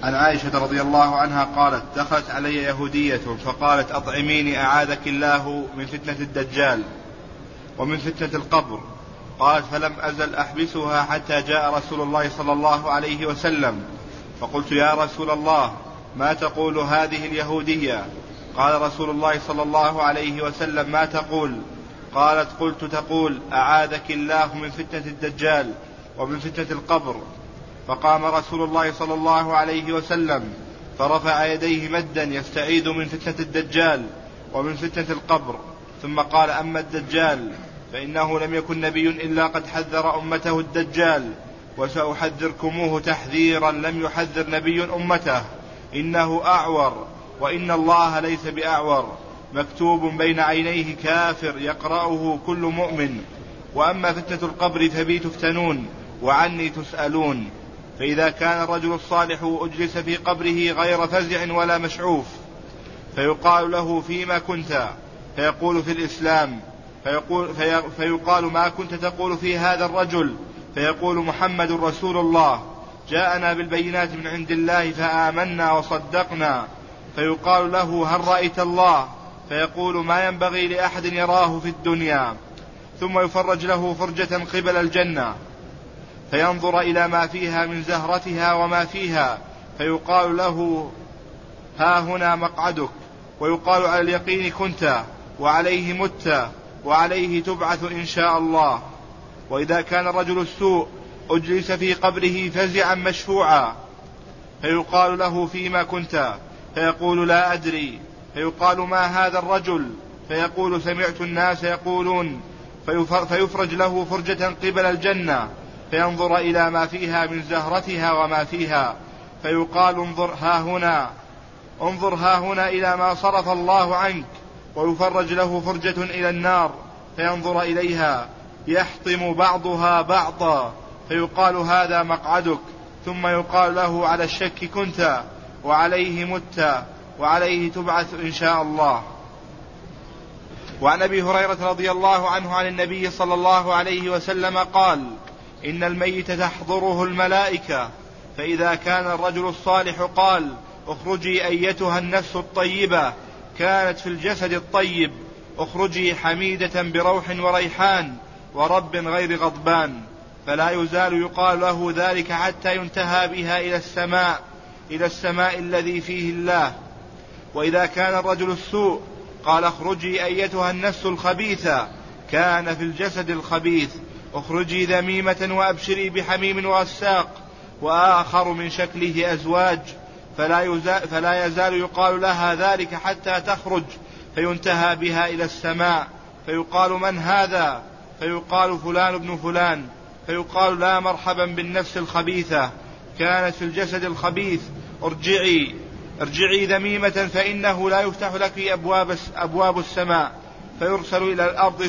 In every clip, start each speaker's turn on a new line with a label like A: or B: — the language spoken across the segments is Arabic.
A: عن عائشة رضي الله عنها قالت: دخلت علي يهودية فقالت: أطعميني أعاذك الله من فتنة الدجال ومن فتنة القبر. قالت: فلم أزل أحبسها حتى جاء رسول الله صلى الله عليه وسلم، فقلت: يا رسول الله، ما تقول هذه اليهودية؟ قال رسول الله صلى الله عليه وسلم: ما تقول؟ قالت: قلت: تقول: أعاذك الله من فتنة الدجال ومن فتنة القبر. فقام رسول الله صلى الله عليه وسلم فرفع يديه مدا يستعيذ من فتنة الدجال ومن فتنة القبر، ثم قال: أما الدجال فإنه لم يكن نبي إلا قد حذر أمته الدجال، وسأحذركموه تحذيرا لم يحذر نبي أمته. إنه أعور، وإن الله ليس بأعور، مكتوب بين عينيه كافر يقرأه كل مؤمن. وأما فتنة القبر فبي تفتنون وعني تسألون. فإذا كان الرجل الصالح أجلس في قبره غير فزع ولا مشعوف، فيقال له: فيما كنت؟ فيقول: في الإسلام. فيقال: ما كنت تقول في هذا الرجل؟ فيقول: محمد رسول الله، جاءنا بالبينات من عند الله فآمنا وصدقنا. فيقال له: هل رأيت الله؟ فيقول: ما ينبغي لأحد يراه في الدنيا. ثم يفرج له فرجة قبل الجنة، فينظر إلى ما فيها من زهرتها وما فيها، فيقال له: ها هنا مقعدك. ويقال: على اليقين كنت، وعليه مت، وعليه تبعث إن شاء الله. وإذا كان رجل السوء أجلس في قبره فزعا مشفوعا، فيقال له: فيما كنت؟ فيقول: لا أدري. فيقال: ما هذا الرجل؟ فيقول: سمعت الناس يقولون. فيفرج له فرجة قبل الجنة، فينظر إلى ما فيها من زهرتها وما فيها، فيقال: انظر ها هنا إلى ما صرف الله عنك. ويفرج له فرجة إلى النار، فينظر إليها يحطم بعضها بعضا، فيقال: هذا مقعدك. ثم يقال له: على الشك كنت، وعليه مت، وعليه تبعث إن شاء الله. وعن أبي هريرة رضي الله عنه عن النبي صلى الله عليه وسلم قال: إن الميت تحضره الملائكة، فإذا كان الرجل الصالح قال: اخرجي أيتها النفس الطيبة، كانت في الجسد الطيب، اخرجي حميدة بروح وريحان ورب غير غضبان، فلا يزال يقال له ذلك حتى ينتهى بها إلى السماء الذي فيه الله. وإذا كان الرجل السوء قال: اخرجي أيتها النفس الخبيثة، كان في الجسد الخبيث، اخرجي ذميمة وأبشري بحميم وغساق وآخر من شكله أزواج، فلا يزال يقال لها ذلك حتى تخرج، فينتهى بها إلى السماء، فيقال: من هذا؟ فيقال: فلان ابن فلان. فيقال: لا مرحبا بالنفس الخبيثة، كانت في الجسد الخبيث، ارجعي ذميمة، فإنه لا يفتح لك أبواب السماء. فيرسل إلى الأرض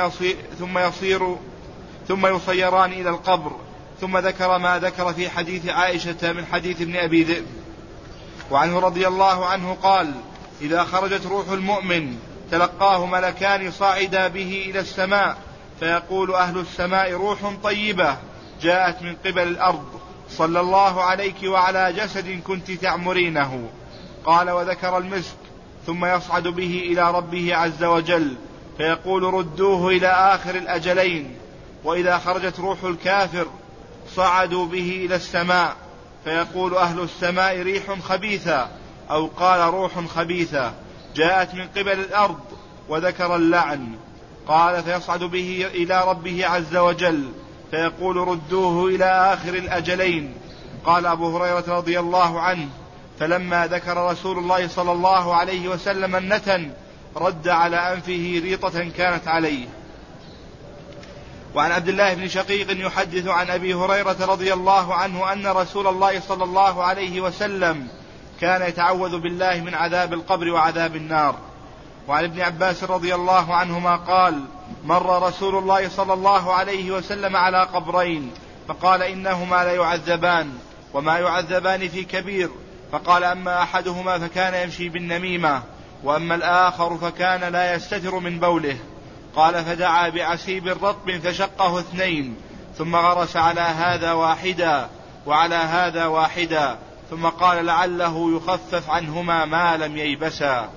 A: ثم يصيران إلى القبر. ثم ذكر ما ذكر في حديث عائشة من حديث ابن أبي ذئب. وعنه رضي الله عنه قال: إذا خرجت روح المؤمن تلقاه ملكان صاعدا به إلى السماء، فيقول أهل السماء: روح طيبة جاءت من قبل الأرض، صلى الله عليك وعلى جسد كنت تعمرينه. قال: وذكر المسك. ثم يصعد به إلى ربه عز وجل، فيقول: ردوه إلى آخر الأجلين. وإذا خرجت روح الكافر صعدوا به إلى السماء، فيقول أهل السماء: ريح خبيثة، أو قال: روح خبيثة جاءت من قبل الأرض، وذكر اللعن. قال: فيصعد به إلى ربه عز وجل، فيقول: ردوه إلى آخر الأجلين. قال أبو هريرة رضي الله عنه: فلما ذكر رسول الله صلى الله عليه وسلم النتن رد على أنفه ريطة كانت عليه. وعن عبد الله بن شقيق يحدث عن أبي هريرة رضي الله عنه أن رسول الله صلى الله عليه وسلم كان يتعوذ بالله من عذاب القبر وعذاب النار. وعن ابن عباس رضي الله عنهما قال: مر رسول الله صلى الله عليه وسلم على قبرين، فقال: إنهما ليعذبان، وما يعذبان في كبير. فقال: أما أحدهما فكان يمشي بالنميمة، وأما الآخر فكان لا يستتر من بوله. قال: فدعا بعسيب رطب فشقه اثنين، ثم غرس على هذا واحدا وعلى هذا واحدا، ثم قال لعله يخفف عنهما ما لم ييبسا.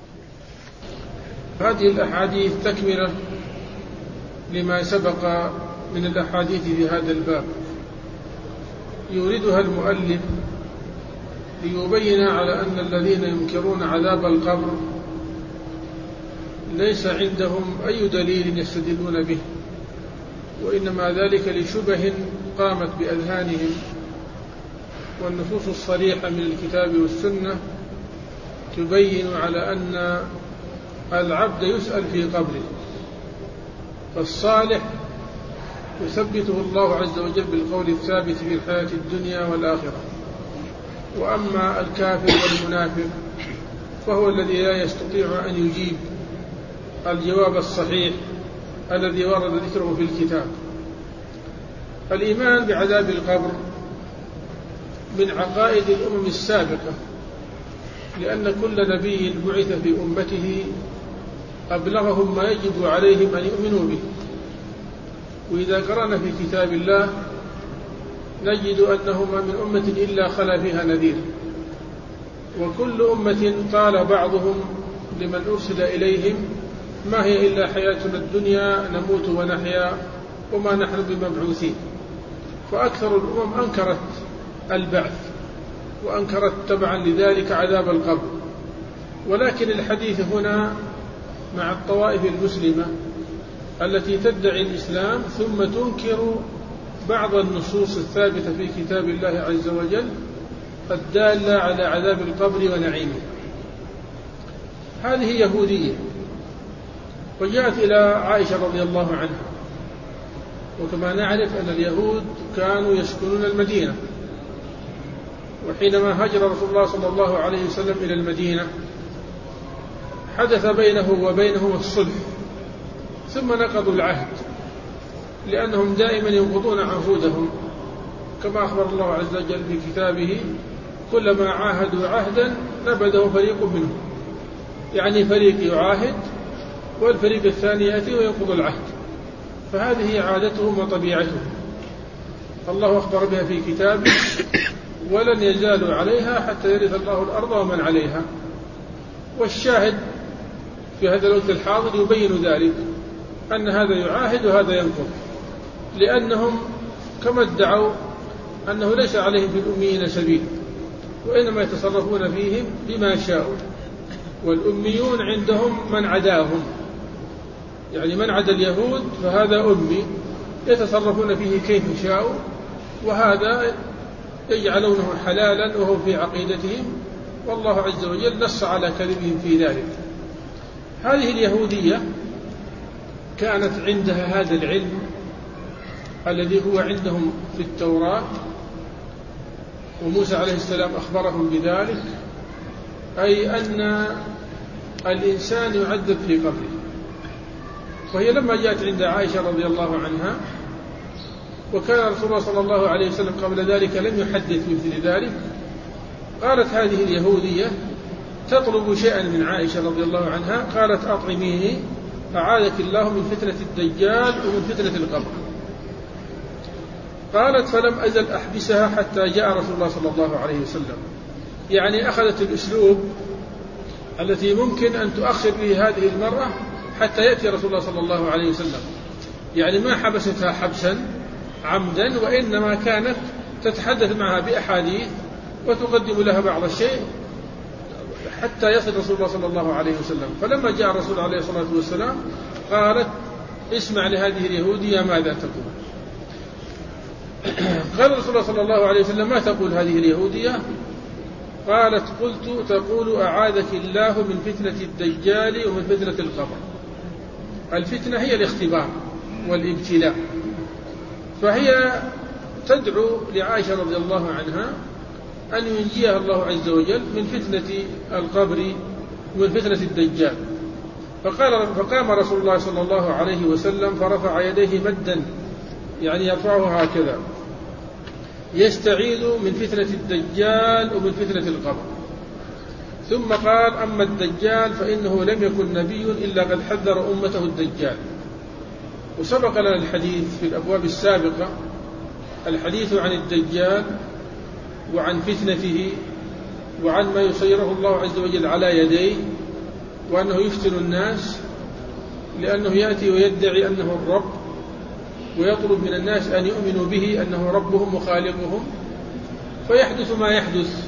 B: هذه الأحاديث تكملة لما سبق من الأحاديث في هذا الباب، يوردها المؤلف ليبين على أن الذين ينكرون عذاب القبر ليس عندهم أي دليل يستدلون به، وإنما ذلك لشبه قامت بأذهانهم، والنصوص الصريحة من الكتاب والسنة تبين على أن العبد يسأل في قبره، فالصالح يثبته الله عز وجل بالقول الثابت في الحياة الدنيا والآخرة، وأما الكافر والمنافق فهو الذي لا يستطيع أن يجيب الجواب الصحيح الذي ورد ذكره في الكتاب. الإيمان بعذاب القبر من عقائد الأمم السابقة، لأن كل نبي بعث في أمته أبلغهم ما يجب عليهم أن يؤمنوا به. وإذا قرأنا في كتاب الله نجد أنه ما من أمة إلا خلا فيها نذير، وكل أمة قال بعضهم لمن أرسل إليهم ما هي إلا حياتنا الدنيا نموت ونحيا وما نحن بمبعوثين. فأكثر الأمم أنكرت البعث وأنكرت تبعا لذلك عذاب القبر، ولكن الحديث هنا مع الطوائف المسلمة التي تدعي الإسلام ثم تنكر بعض النصوص الثابتة في كتاب الله عز وجل الدالة على عذاب القبر ونعيمه. هذه يهودية، وجاءت إلى عائشة رضي الله عنها، وكما نعرف أن اليهود كانوا يسكنون المدينة، وحينما هاجر رسول الله صلى الله عليه وسلم إلى المدينة حدث بينه وبينهم الصلح، ثم نقضوا العهد لأنهم دائما ينقضون عهودهم، كما أخبر الله عز وجل في كتابه كلما عاهدوا عهدا نبذه فريق منهم، يعني فريق يعاهد والفريق الثاني يأتي وينقض العهد، فهذه عادتهم وطبيعتهم. الله أخبر بها في كتابه ولن يزالوا عليها حتى يرث الله الأرض ومن عليها. والشاهد في هذا الوقت الحاضر يبين ذلك، أن هذا يعاهد وهذا ينقض، لأنهم كما ادعوا أنه ليس عليهم في الأميين سبيل، وإنما يتصرفون فيهم بما شاءوا، والأميون عندهم من عداهم، يعني من عدا اليهود فهذا أمي يتصرفون فيه كيف شاءوا، وهذا يجعلونه حلالا وهو في عقيدتهم، والله عز وجل نص على كذبهم في ذلك. هذه اليهودية كانت عندها هذا العلم الذي هو عندهم في التوراة، وموسى عليه السلام أخبرهم بذلك، أي أن الإنسان يعذب في قبره. وهي لما جاءت عند عائشة رضي الله عنها، وكان رسول الله صلى الله عليه وسلم قبل ذلك لم يحدث مثل ذلك، قالت هذه اليهودية تطلب شيئا من عائشة رضي الله عنها، قالت أطعميني أعاذك الله من فتنة الدجال ومن فتنة القبر. قالت فلم أزل أحبسها حتى جاء رسول الله صلى الله عليه وسلم، يعني أخذت الأسلوب التي ممكن أن تؤخر به هذه المرأة حتى يأتي رسول الله صلى الله عليه وسلم، يعني ما حبستها حبسا عمدا، وإنما كانت تتحدث معها بأحاديث وتقدم لها بعض الشيء حتى يصل رسول الله صلى الله عليه وسلم. فلما جاء الرسول عليه الصلاة والسلام قالت اسمع لهذه اليهودية ماذا تقول. قال رسول الله صلى الله عليه وسلم ما تقول هذه اليهودية؟ قالت قلت تقول أعاذك الله من فتنة الدجال ومن فتنة القبر. الفتنة هي الاختبار والابتلاء، فهي تدعو لعائشة رضي الله عنها أن ينجيها الله عز وجل من فتنة القبر ومن فتنة الدجال. فقام رسول الله صلى الله عليه وسلم فرفع يديه مدا، يعني يرفعها هكذا، يستعيذ من فتنة الدجال ومن فتنة القبر. ثم قال أما الدجال فإنه لم يكن نبي إلا قد حذر أمته الدجال. وسبق لنا الحديث في الأبواب السابقة الحديث عن الدجال وعن فتنته وعن ما يصيره الله عز وجل على يديه، وأنه يفتن الناس لأنه يأتي ويدعي أنه الرب، ويطلب من الناس أن يؤمنوا به أنه ربهم وخالقهم، فيحدث ما يحدث.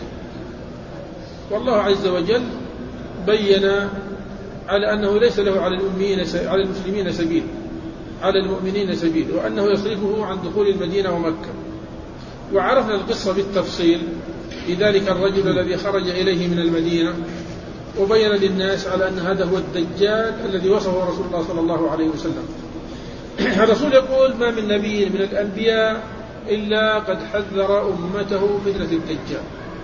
B: والله عز وجل بين على أنه ليس له على المسلمين سبيل، على المؤمنين سبيل، وأنه يصرفه عن دخول المدينة ومكة. وعرفنا القصة بالتفصيل لذلك الرجل الذي خرج إليه من المدينة وبين للناس على أن هذا هو الدجال الذي وصفه رسول الله صلى الله عليه وسلم. الرسول يقول: ما من نبي من الأنبياء إلا قد حذر أمته فتنة الدجال.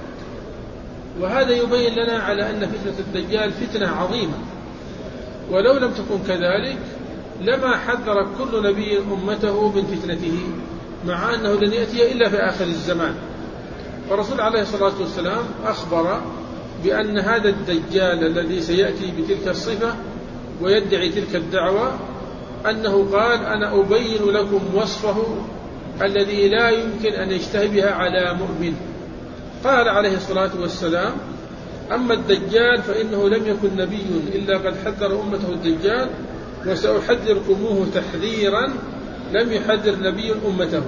B: وهذا يبين لنا على أن فتنة الدجال فتنة عظيمة، ولو لم تكن كذلك لما حذر كل نبي أمته من فتنته، مع أنه لن يأتي إلا في آخر الزمان. والرسول عليه الصلاة والسلام أخبر بأن هذا الدجال الذي سيأتي بتلك الصفة ويدعي تلك الدعوة أنه قال: أنا أبين لكم وصفه الذي لا يمكن أن يشتهي بها على مؤمن. قال عليه الصلاة والسلام: أما الدجال فإنه لم يكن نبي إلا قد حذر أمته الدجال، وسأحذركموه تحذيرا لم يحذر نبي أمته.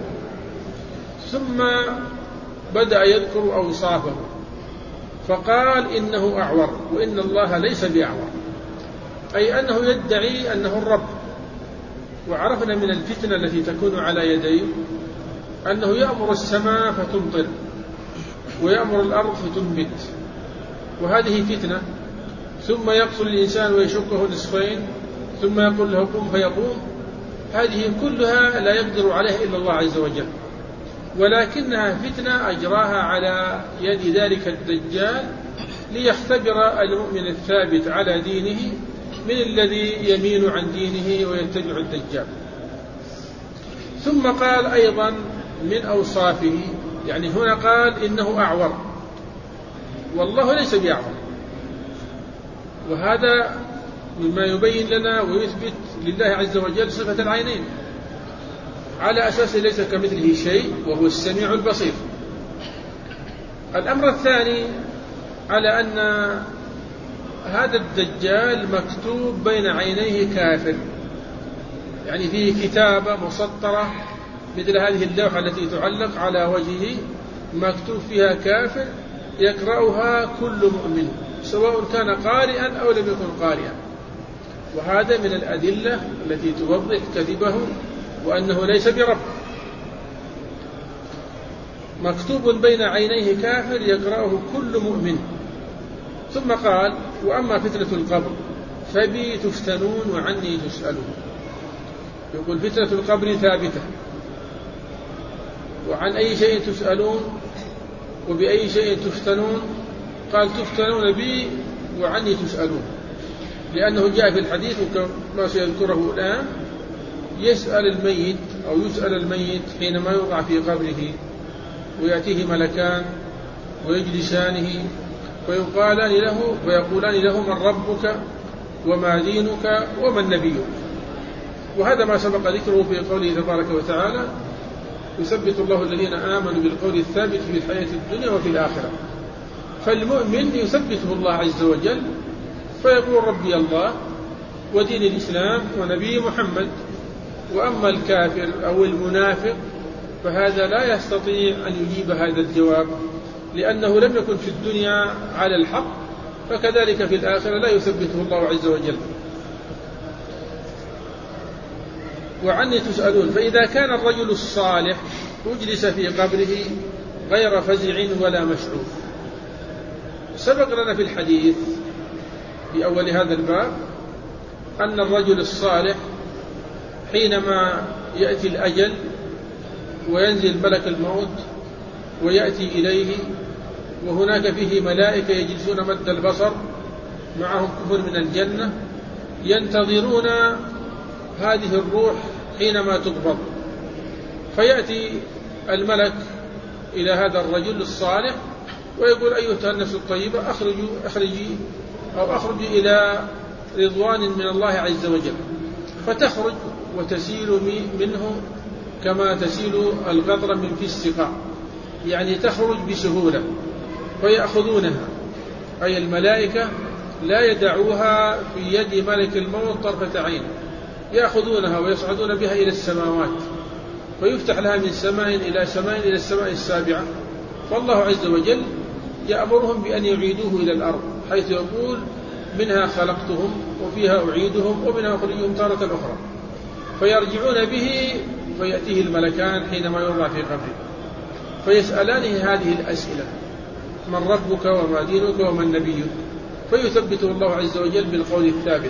B: ثم بدأ يذكر أوصافه، فقال: إنه أعور، وإن الله ليس بأعور، أي أنه يدعي أنه الرب. وعرفنا من الفتنة التي تكون على يديه أنه يأمر السماء فتمطر، ويأمر الأرض فتنبت، وهذه فتنة. ثم يقتل الإنسان ويشقه نصفين، ثم يقول له قم فيقوم. هذه كلها لا يقدر عليها إلا الله عز وجل، ولكنها فتنة أجراها على يد ذلك الدجال ليختبر المؤمن الثابت على دينه من الذي يميل عن دينه ويتبع الدجال. ثم قال أيضا من أوصافه، يعني هنا قال إنه أعور، والله ليس بأعور، وهذا مما يبين لنا ويثبت لله عز وجل صفة العينين، على أساس ليس كمثله شيء وهو السميع البصير. الأمر الثاني على أن هذا الدجال مكتوب بين عينيه كافر، يعني فيه كتابة مسطرة مثل هذه اللوحة التي تعلق على وجهه، مكتوب فيها كافر يقرأها كل مؤمن سواء كان قارئا أو لم يكن قارئا. وهذا من الأدلة التي توضح كذبه وأنه ليس برب. مكتوب بين عينيه كافر يقرأه كل مؤمن. ثم قال: وأما فتنة القبر فبي تفتنون وعني تسألون. يقول فتنة القبر ثابتة، وعن أي شيء تسألون وبأي شيء تفتنون؟ قال: تفتنون بي وعني تسألون، لأنه جاء في الحديث وكما سيذكره الآن يسأل الميت أو يسأل الميت حينما يوضع في قبره، ويأتيه ملكان ويجلسانه ويقولان له من ربك وما دينك ومن نبيك. وهذا ما سبق ذكره في قوله تبارك وتعالى: يثبت الله الذين آمنوا بالقول الثابت في الحياة الدنيا وفي الآخرة. فالمؤمن يثبته الله عز وجل فيقول ربي الله ودين الإسلام ونبي محمد. وأما الكافر أو المنافق فهذا لا يستطيع أن يجيب هذا الجواب، لأنه لم يكن في الدنيا على الحق، فكذلك في الآخرة لا يثبته الله عز وجل. وعني تسألون. فإذا كان الرجل الصالح أجلس في قبره غير فزع ولا مشعوف. سبق لنا في الحديث في أول هذا الباب أن الرجل الصالح حينما يأتي الأجل وينزل ملك الموت ويأتي إليه، وهناك فيه ملائكة يجلسون مد البصر معهم كفر من الجنة ينتظرون هذه الروح حينما تقبض، فيأتي الملك إلى هذا الرجل الصالح ويقول: أيها النفس الطيبة أخرجي إلى رضوان من الله عز وجل. فتخرج وتسيل منه كما تسيل القطرة من في السقاء، يعني تخرج بسهولة فيأخذونها، أي الملائكة لا يدعوها في يد ملك الموت طرفة عين، يأخذونها ويصعدون بها إلى السماوات، فيفتح لها من سماء إلى سماء إلى السماء السابعة، فالله عز وجل يأمرهم بأن يعيدوه إلى الأرض، حيث يقول منها خلقتهم وفيها أعيدهم ومنها أخرجهم تارة أخرى، فيرجعون به فيأتيه الملكان حينما يوضع في قبره فيسألانه هذه الأسئلة: من ربك وما دينك ومن نبيك؟ فيثبته الله عز وجل بالقول الثابت.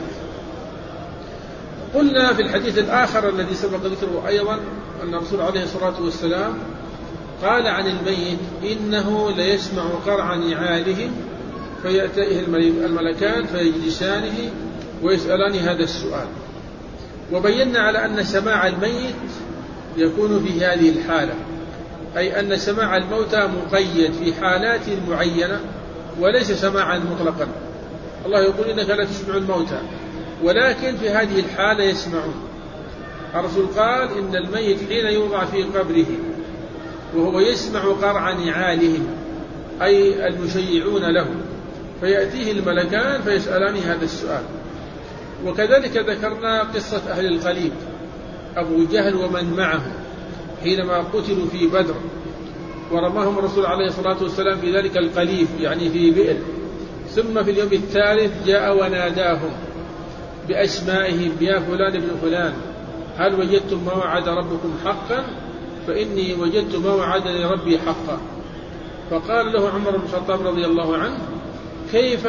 B: قلنا في الحديث الآخر الذي سبق ذكره أيضا أن الرسول عليه الصلاة والسلام قال عن الميت: إنه ليسمع قرع نعالهم فيأتيه الملكان فيجلسانه ويسألان هذا السؤال. وبينا على أن سماع الميت يكون في هذه الحالة، أي أن سماع الموتى مقيد في حالات معينة وليس سماعا مطلقا. الله يقول: إنك لا تسمع الموتى، ولكن في هذه الحالة يسمعون. الرسول قال: إن الميت حين يوضع في قبره وهو يسمع قرع نعالهم، أي المشيعون له، فيأتيه الملكان فيسألان هذا السؤال. وكذلك ذكرنا قصة أهل القليب، أبو جهل ومن معه حينما قتلوا في بدر، ورماهم الرسول عليه الصلاة والسلام في ذلك القليب، يعني في بئر، ثم في اليوم الثالث جاء وناداهم بأسمائهم: يا فلان ابن فلان، هل وجدتم ما وعد ربكم حقا؟ فإني وجدت ما وعدني ربي حقا. فقال له عمر بن الخطاب رضي الله عنه: كيف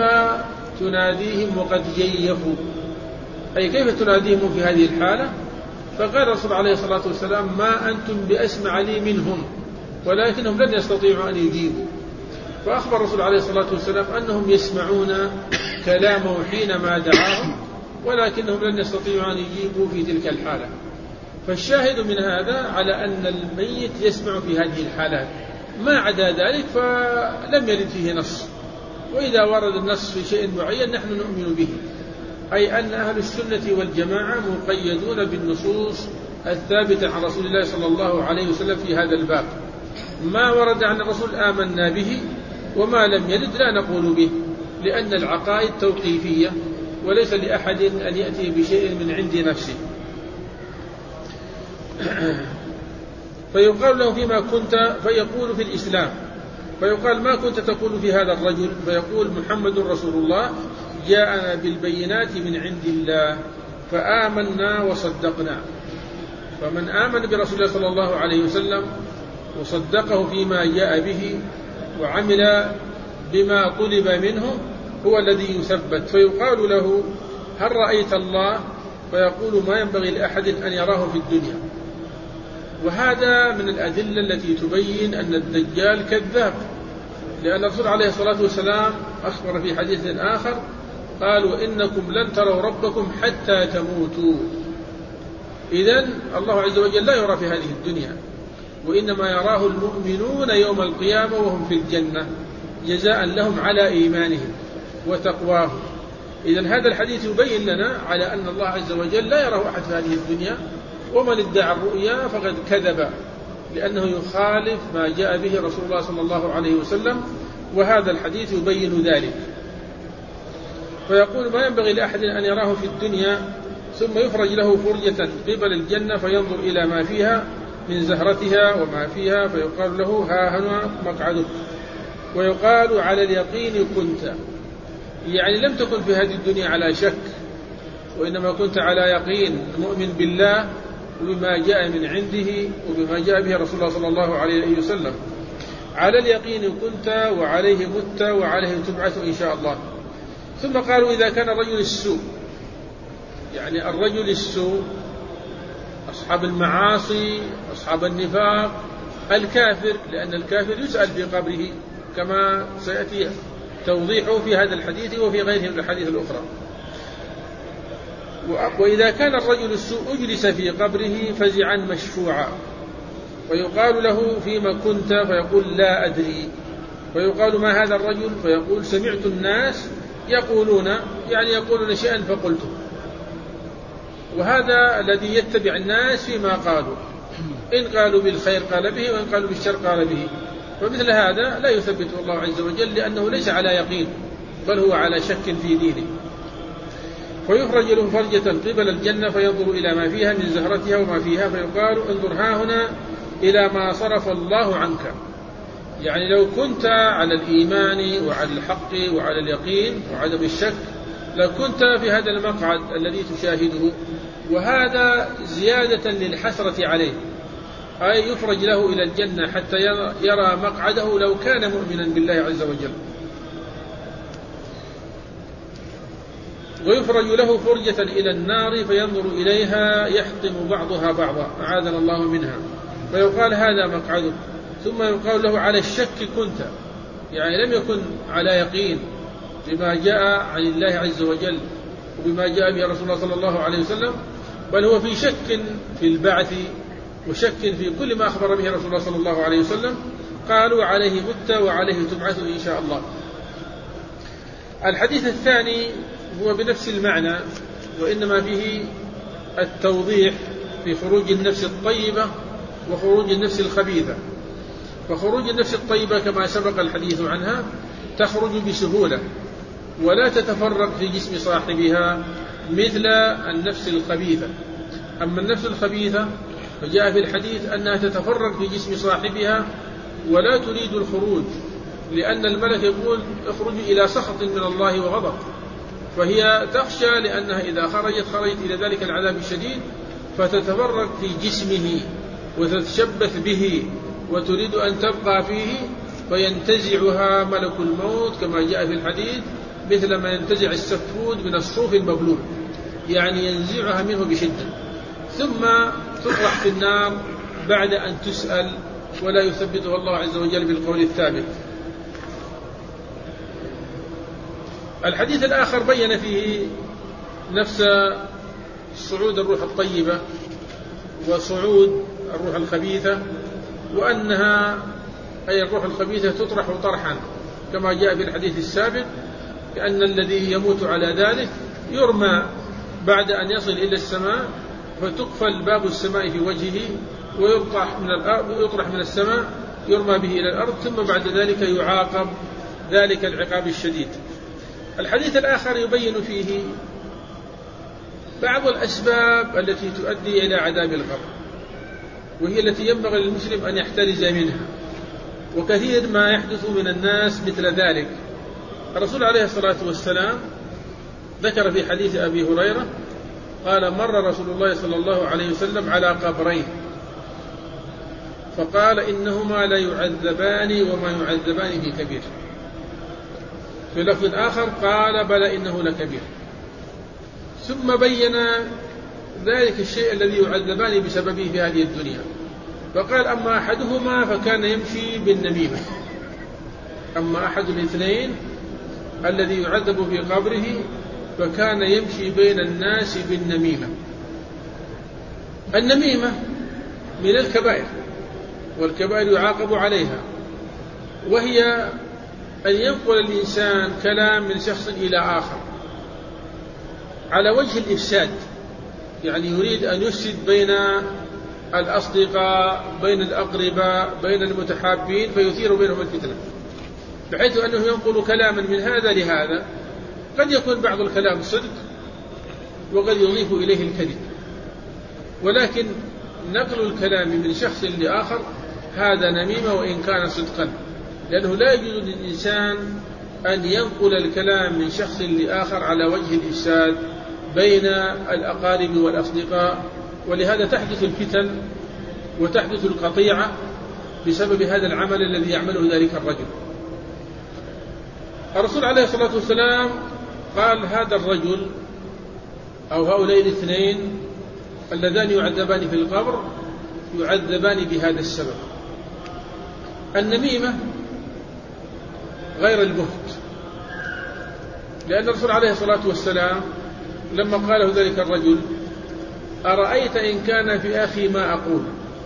B: تناديهم وقد جيفوا؟ أي كيف تناديهم في هذه الحالة؟ فقال الرسول عليه الصلاة والسلام: ما أنتم بأسمع لي منهم، ولكنهم لن يستطيعوا أن يجيبوا. فأخبر الرسول عليه الصلاة والسلام أنهم يسمعون كلامه حينما دعاهم، ولكنهم لن يستطيعوا أن يجيبوا في تلك الحالة. فالشاهد من هذا على أن الميت يسمع في هذه الحالات، ما عدا ذلك فلم يرد فيه نص. وإذا ورد النص في شيء معين نحن نؤمن به، أي أن أهل السنة والجماعة مقيدون بالنصوص الثابتة عن رسول الله صلى الله عليه وسلم في هذا الباب. ما ورد عن الرسول آمنا به، وما لم يرد لا نقول به، لأن العقائد توقيفية وليس لأحد أن يأتي بشيء من عند نفسه. فيقال له: فيما كنت؟ فيقول: في الإسلام. فيقال: ما كنت تقول في هذا الرجل؟ فيقول: محمد رسول الله جاءنا بالبينات من عند الله فآمنا وصدقنا. فمن آمن برسول الله صلى الله عليه وسلم وصدقه فيما جاء به وعمل بما طلب منه هو الذي يثبت. فيقال له: هل رأيت الله؟ فيقول: ما ينبغي لأحد أن يراه في الدنيا. وهذا من الأدلة التي تبين أن الدجال كذاب، لأن الرسول عليه الصلاة والسلام أخبر في حديث آخر قال: وإنكم لن تروا ربكم حتى تموتوا. إذن الله عز وجل لا يرى في هذه الدنيا، وإنما يراه المؤمنون يوم القيامة وهم في الجنة جزاء لهم على إيمانهم وتقواهم. إذن هذا الحديث يبين لنا على أن الله عز وجل لا يراه أحد في هذه الدنيا، ومن ادعى الرؤيا فقد كذب، لأنه يخالف ما جاء به رسول الله صلى الله عليه وسلم، وهذا الحديث يبين ذلك. فيقول: ما ينبغي لأحد أن يراه في الدنيا، ثم يفرج له فرجة قبل الجنة فينظر إلى ما فيها من زهرتها وما فيها، فيقال له: ها هنا مقعدك. ويقال: على اليقين كنت، يعني لم تكن في هذه الدنيا على شك، وإنما كنت على يقين، مؤمن بالله وبما جاء من عنده وبما جاء به رسول الله صلى الله عليه وسلم. على اليقين كنت وعليه مت وعليه تبعث إن شاء الله. ثم قالوا: إذا كان الرجل السوء، يعني الرجل السوء، أصحاب المعاصي، أصحاب النفاق، الكافر، لأن الكافر يسأل في قبره كما سيأتي توضيحه في هذا الحديث وفي غيره من الحديث الأخرى. وإذا كان الرجل السوء أجلس في قبره فزعا مشفوعا، ويقال له: فيما كنت؟ فيقول: لا أدري. فيقال: ما هذا الرجل؟ فيقول: سمعت الناس يقولون، يعني يقولون شيئا فقلته. وهذا الذي يتبع الناس فيما قالوا، إن قالوا بالخير قال به، وإن قالوا بالشر قال به. فمثل هذا لا يثبته الله عز وجل، لأنه ليس على يقين بل هو على شك في دينه. فيخرج له فرجة قبل الجنة فينظر إلى ما فيها من زهرتها وما فيها، فيقال انظر هاهنا إلى ما صرف الله عنك. يعني لو كنت على الإيمان وعلى الحق وعلى اليقين وعدم الشك لكنت في هذا المقعد الذي تشاهده، وهذا زيادة للحسرة عليه، أي يفرج له إلى الجنة حتى يرى مقعده لو كان مؤمنا بالله عز وجل. ويفرج له فرجة إلى النار فينظر إليها يحطم بعضها بعضا، أعاذنا الله منها، فيقال هذا مقعدك. ثم يقال له على الشك كنت، يعني لم يكن على يقين بما جاء عن الله عز وجل وبما جاء به رسول الله صلى الله عليه وسلم، بل هو في شك في البعث وشك في كل ما أخبر به رسول الله صلى الله عليه وسلم. قالوا عليه مت وعليه تبعث إن شاء الله. الحديث الثاني هو بنفس المعنى، وإنما فيه التوضيح في خروج النفس الطيبة وخروج النفس الخبيثة. فخروج النفس الطيبة كما سبق الحديث عنها تخرج بسهولة ولا تتفرق في جسم صاحبها مثل النفس الخبيثة. أما النفس الخبيثة فجاء في الحديث أنها تتفرق في جسم صاحبها ولا تريد الخروج، لأن الملك يقول اخرج إلى سخط من الله وغضب، فهي تخشى لأنها إذا خرجت إلى ذلك العذاب الشديد فتتفرق في جسمه وتتشبث به وتريد أن تبقى فيه، فينتزعها ملك الموت كما جاء في الحديث مثل ما ينتزع السفود من الصوف المبلول، يعني ينزعها منه بشدة، ثم تطرح في النار بعد أن تسأل ولا يثبتها الله عز وجل بالقول الثابت. الحديث الآخر بين فيه نفس صعود الروح الطيبة وصعود الروح الخبيثة، وأنها أي الروح الخبيثة تطرح طرحا كما جاء في الحديث السابق، لأن الذي يموت على ذلك يرمى بعد أن يصل إلى السماء فتقفل باب السماء في وجهه ويطرح من السماء يرمى به إلى الأرض، ثم بعد ذلك يعاقب ذلك العقاب الشديد. الحديث الآخر يبين فيه بعض الأسباب التي تؤدي إلى عذاب القبر، وهي التي ينبغي للمسلم أن يحترز منها، وكثير ما يحدث من الناس مثل ذلك. الرسول عليه الصلاة والسلام ذكر في حديث أبي هريرة قال مر رسول الله صلى الله عليه وسلم على قبرين فقال إنهما لا يعذبان وما يعذبان في كبير. في لفظ آخر قال بلى إنه لكبير، ثم بين ذلك الشيء الذي يعذبان بسببه في هذه الدنيا، فقال أما أحدهما فكان يمشي بالنميمة. أما أحد الاثنين الذي يعذب في قبره فكان يمشي بين الناس بالنميمة. النميمة من الكبائر، والكبائر يعاقب عليها، وهي أن ينقل الإنسان كلام من شخص إلى آخر على وجه الإفساد، يعني يريد أن يفسد بين الأصدقاء بين الأقرباء بين المتحابين فيثير بينهم الفتنة، بحيث أنه ينقل كلاما من هذا لهذا، قد يكون بعض الكلام صدق وقد يضيف إليه الكذب، ولكن نقل الكلام من شخص لآخر هذا نميمة وإن كان صدقا، لأنه لا يجوز للإنسان أن ينقل الكلام من شخص لآخر على وجه الإفساد بين الأقارب والأصدقاء، ولهذا تحدث الفتن وتحدث القطيعة بسبب هذا العمل الذي يعمله ذلك الرجل. الرسول عليه الصلاة والسلام قال هذا الرجل أو هؤلاء الاثنين اللذان يعذبان في القبر يعذبان بهذا السبب. النميمة غير البهت، لأن الرسول عليه الصلاة والسلام لما قاله ذلك الرجل أرأيت إن كان في أخي ما أقول،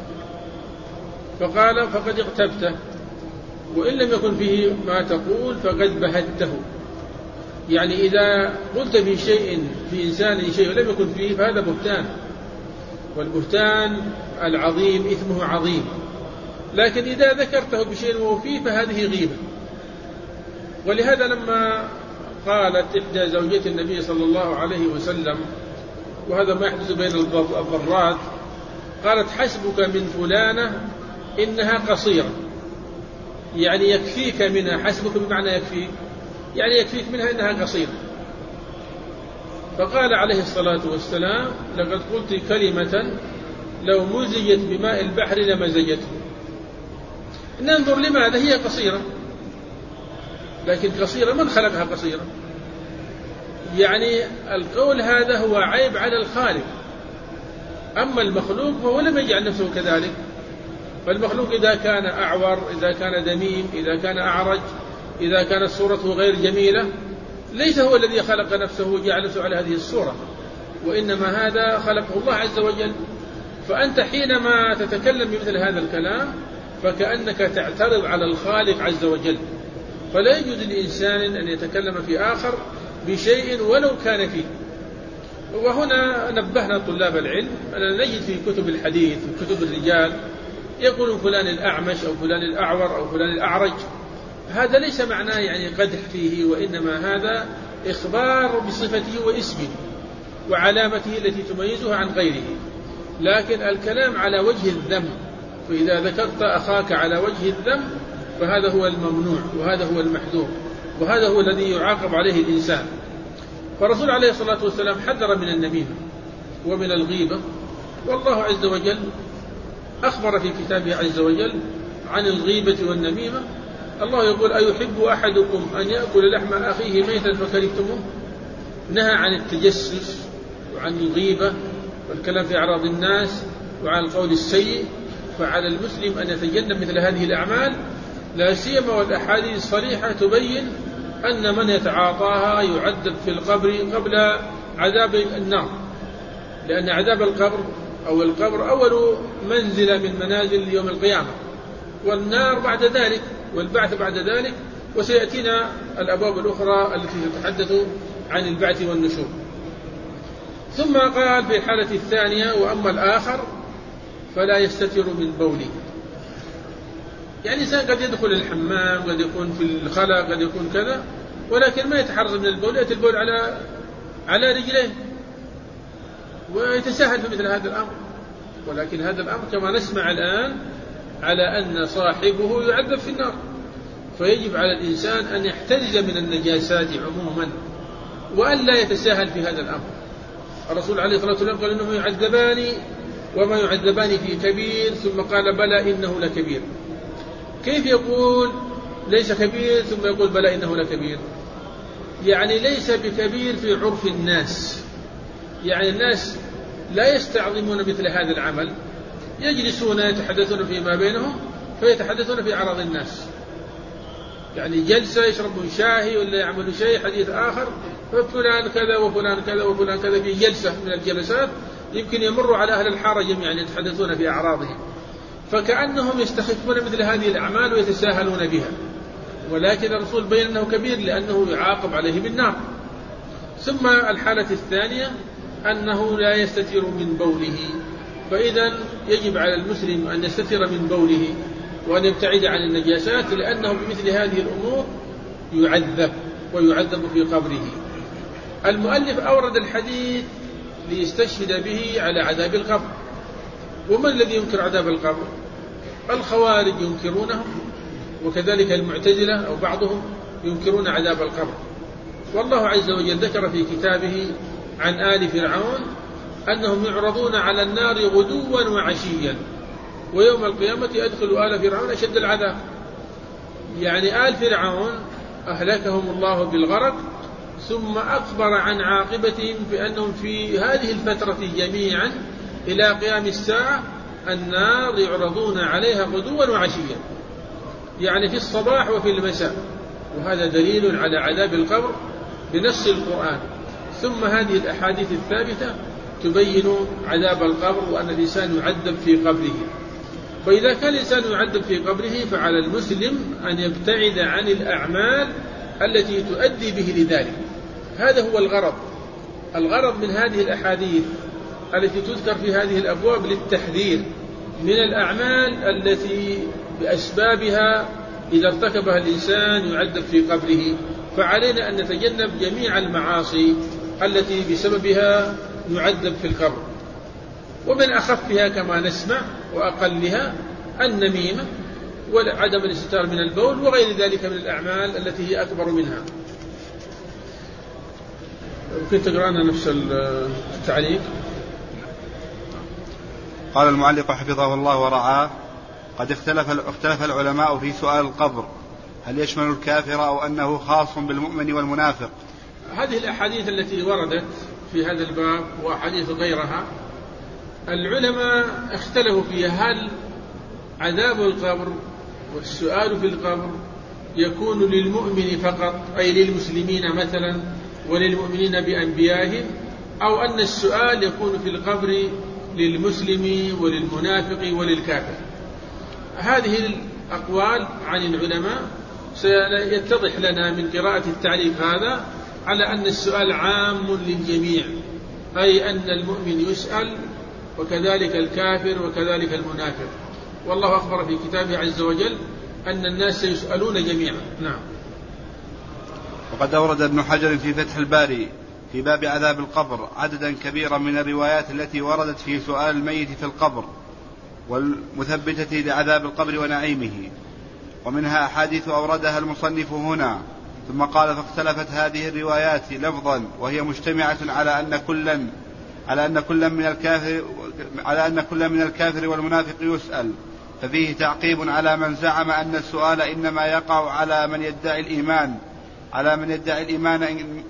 B: فقال فقد اغتبته، وإن لم يكن فيه ما تقول فقد بهته. يعني إذا قلت في شيء في إنسان شيء لم يكن فيه فهذا بهتان، والبهتان العظيم إثمه عظيم، لكن إذا ذكرته بشيء وهو فيه فهذه غيبة. ولهذا لما قالت إحدى زوجات النبي صلى الله عليه وسلم، وهذا ما يحدث بين الضرات، قالت حسبك من فلانة إنها قصيرة، يعني يكفيك منها، حسبك بمعنى يكفيك، يعني يكفيك منها إنها قصيرة. فقال عليه الصلاة والسلام لقد قلت كلمة لو مزجت بماء البحر لمزجته. ننظر لماذا هي قصيرة، لكن قصيرة من خلقها قصيرة؟ يعني القول هذا هو عيب على الخالق، أما المخلوق فهو لم يجعل نفسه كذلك. فالمخلوق إذا كان أعور، إذا كان دميم، إذا كان أعرج، إذا كانت صورته غير جميلة، ليس هو الذي خلق نفسه وجعل نفسه على هذه الصورة، وإنما هذا خلقه الله عز وجل. فأنت حينما تتكلم بمثل هذا الكلام فكأنك تعترض على الخالق عز وجل. فلا يجوز للإنسان أن يتكلم في آخر بشيء ولو كان فيه. وهنا نبهنا طلاب العلم أن نجد في كتب الحديث وكتب الرجال يقول فلان الأعمش أو فلان الأعور أو فلان الأعرج، هذا ليس معناه يعني قدح فيه، وإنما هذا إخبار بصفته واسمه وعلامته التي تميزها عن غيره. لكن الكلام على وجه الذم، فإذا ذكرت أخاك على وجه الذم فهذا هو الممنوع، وهذا هو المحذور، وهذا هو الذي يعاقب عليه الإنسان. فالرسول عليه الصلاة والسلام حذر من النميمة ومن الغيبة، والله عز وجل أخبر في كتابه عز وجل عن الغيبة والنميمة. الله يقول أيحب أحدكم أن يأكل لحم أخيه ميتا فكرهتموه. نهى عن التجسس وعن الغيبة والكلام في أعراض الناس وعن القول السيء. فعلى المسلم أن يتجنب مثل هذه الأعمال، لا سيما والأحاديث الصريحة تبين أن من يتعاطاها يعذب في القبر قبل عذاب النار، لأن عذاب القبر أو القبر أول منزلة من منازل يوم القيامة، والنار بعد ذلك، والبعث بعد ذلك. وسيأتينا الأبواب الأخرى التي تتحدث عن البعث والنشور. ثم قال في الحالة الثانية وأما الآخر فلا يستتر من بوله. يعني إنسان قد يدخل الحمام، قد يكون في الخلاء، قد يكون كذا، ولكن ما يتحرز من البول، يأتي البول على رجليه ويتساهل في مثل هذا الأمر. ولكن هذا الأمر كما نسمع الآن على أن صاحبه يعذب في النار. فيجب على الإنسان أن يحترز من النجاسات عموما وأن لا يتساهل في هذا الأمر. الرسول عليه الصلاة والسلام قال إنه يعذبان وما يعذبان في كبير، ثم قال بلى إنه لكبير. كيف يقول ليس كبير ثم يقول بلى إنه لكبير؟ يعني ليس بكبير في عرف الناس، يعني الناس لا يستعظمون مثل هذا العمل، يجلسون يتحدثون فيما بينهم فيتحدثون في أعراض الناس. يعني جلسة يشربون شاهي ولا يعملوا شيء حديث آخر، ففلان كذا وفلان كذا وفلان كذا، في جلسة من الجلسات يمكن يمروا على أهل الحارة جميعا يتحدثون في أعراضهم، فكأنهم يستخفون مثل هذه الأعمال ويتساهلون بها. ولكن الرسول بين أنه كبير لأنه يعاقب عليه بالنار. ثم الحالة الثانية أنه لا يستتر من بوله. فإذا يجب على المسلم أن يستتر من بوله وأن يبتعد عن النجاسات، لأنه بمثل هذه الأمور يعذب ويعذب في قبره. المؤلف أورد الحديث ليستشهد به على عذاب القبر. ومن الذي ينكر عذاب القبر؟ الخوارج ينكرونه، وكذلك المعتزلة أو بعضهم ينكرون عذاب القبر. والله عز وجل ذكر في كتابه عن آل فرعون أنهم يعرضون على النار غدوا وعشيا، ويوم القيامة أدخلوا آل فرعون أشد العذاب. يعني آل فرعون أهلكهم الله بالغرق، ثم أخبر عن عاقبتهم بأنهم في هذه الفترة جميعا إلى قيام الساعة النار يعرضون عليها غدوا وعشيا، يعني في الصباح وفي المساء. وهذا دليل على عذاب القبر بنص القرآن. ثم هذه الأحاديث الثابتة تبين عذاب القبر وأن الإنسان يعذب في قبره. فإذا كان الإنسان يعذب في قبره فعلى المسلم أن يبتعد عن الأعمال التي تؤدي به لذلك. هذا هو الغرض من هذه الأحاديث التي تذكر في هذه الأبواب للتحذير من الأعمال التي بأسبابها إذا ارتكبها الإنسان يعذب في قبره، فعلينا أن نتجنب جميع المعاصي التي بسببها يعذب في القبر. ومن أخفها كما نسمع وأقلها النميمة وعدم الاستتار من البول وغير ذلك من الأعمال التي هي أكبر منها. ممكن تقرأنا نفس التعليق.
A: قال المعلق حفظه الله ورعاه: قد اختلف العلماء في سؤال القبر، هل يشمل الكافر أو أنه خاص بالمؤمن والمنافق؟
B: هذه الأحاديث التي وردت في هذا الباب وأحاديث غيرها العلماء اختلفوا فيها، هل عذاب القبر والسؤال في القبر يكون للمؤمن فقط أي للمسلمين مثلا وللمؤمنين بأنبيائهم، أو أن السؤال يكون في القبر للمسلم وللمنافق وللكافر. هذه الأقوال عن العلماء سيتضح لنا من قراءة التعليق هذا على أن السؤال عام للجميع، أي أن المؤمن يسأل وكذلك الكافر وكذلك المنافق، والله أخبر في كتابه عز وجل أن الناس سيسألون جميعا. نعم.
A: وقد أورد ابن حجر في فتح الباري في باب عذاب القبر عددا كبيرا من الروايات التي وردت في سؤال الميت في القبر والمثبتة لعذاب القبر ونعيمه، ومنها أحاديث أوردها المصنف هنا. ثم قال: فاختلفت هذه الروايات لفظا وهي مجتمعة على أن كل من الكافر والمنافق يسأل، ففيه تعقيب على من زعم أن السؤال إنما يقع على من يدعي الإيمان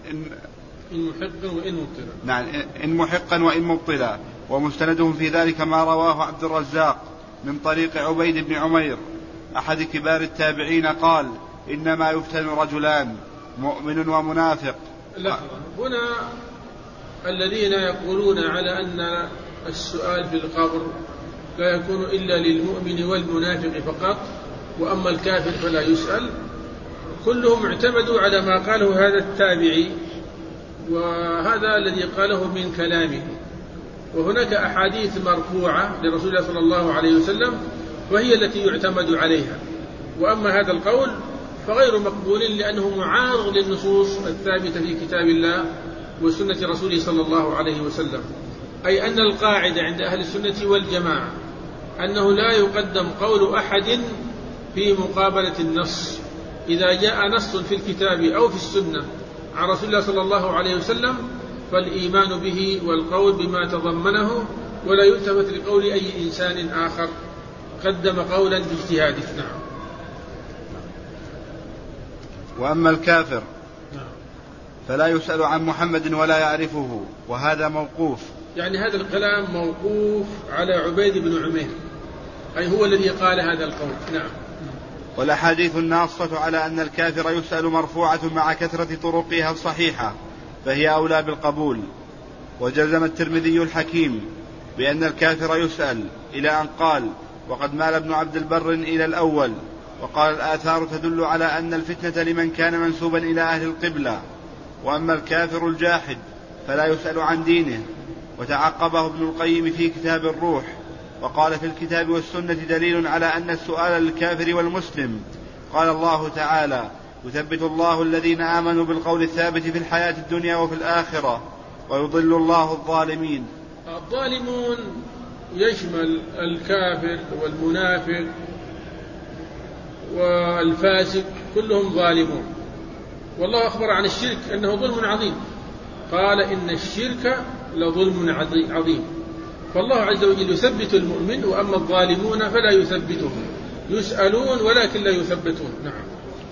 A: إن محقا وإن مبطلا. ومستندهم في ذلك ما رواه عبد الرزاق من طريق عبيد بن عمير أحد كبار التابعين قال: إنما يفتن رجلان مؤمن ومنافق.
B: هنا الذين يقولون على أن السؤال في القبر لا يكون إلا للمؤمن والمنافق فقط، وأما الكافر فلا يسأل، كلهم اعتمدوا على ما قاله هذا التابعي، وهذا الذي قاله من كلامه. وهناك أحاديث مرفوعة لرسول الله صلى الله عليه وسلم وهي التي يعتمد عليها، وأما هذا القول فغير مقبول لأنه معارض للنصوص الثابتة في كتاب الله وسنة رسوله صلى الله عليه وسلم. أي أن القاعدة عند أهل السنة والجماعة أنه لا يقدم قول أحد في مقابلة النص. إذا جاء نص في الكتاب أو في السنة عن رسول الله صلى الله عليه وسلم فالإيمان به والقول بما تضمنه، ولا يلتفت لقول أي إنسان آخر قدم قولا باجتهاده. نعم.
A: وأما الكافر فلا يسأل عن محمد ولا يعرفه، وهذا موقوف.
B: يعني هذا الكلام موقوف على عبيد بن عمير، أي هو الذي قال هذا القول. نعم.
A: والأحاديث الناصة على أن الكافر يسأل مرفوعة مع كثرة طرقها الصحيحة، فهي أولى بالقبول. وجزم الترمذي الحكيم بأن الكافر يسأل إلى أن قال: وقد مال ابن عبد البر إلى الأول. وقال: الآثار تدل على أن الفتنة لمن كان منسوبا إلى أهل القبلة. وأما الكافر الجاحد فلا يسأل عن دينه. وتعقبه ابن القيم في كتاب الروح وقال: في الكتاب والسنة دليل على أن السؤال للكافر والمسلم. قال الله تعالى: يثبت الله الذين آمنوا بالقول الثابت في الحياة الدنيا وفي الآخرة ويضل الله الظالمين.
B: الظالمون يشمل الكافر والمنافق والفاسق، كلهم ظالمون. والله أخبر عن الشرك أنه ظلم عظيم، قال: إن الشرك لظلم عظيم. فالله عز وجل يثبت المؤمن، وأما الظالمون فلا يثبتهم، يسألون ولكن لا يثبتون. نعم.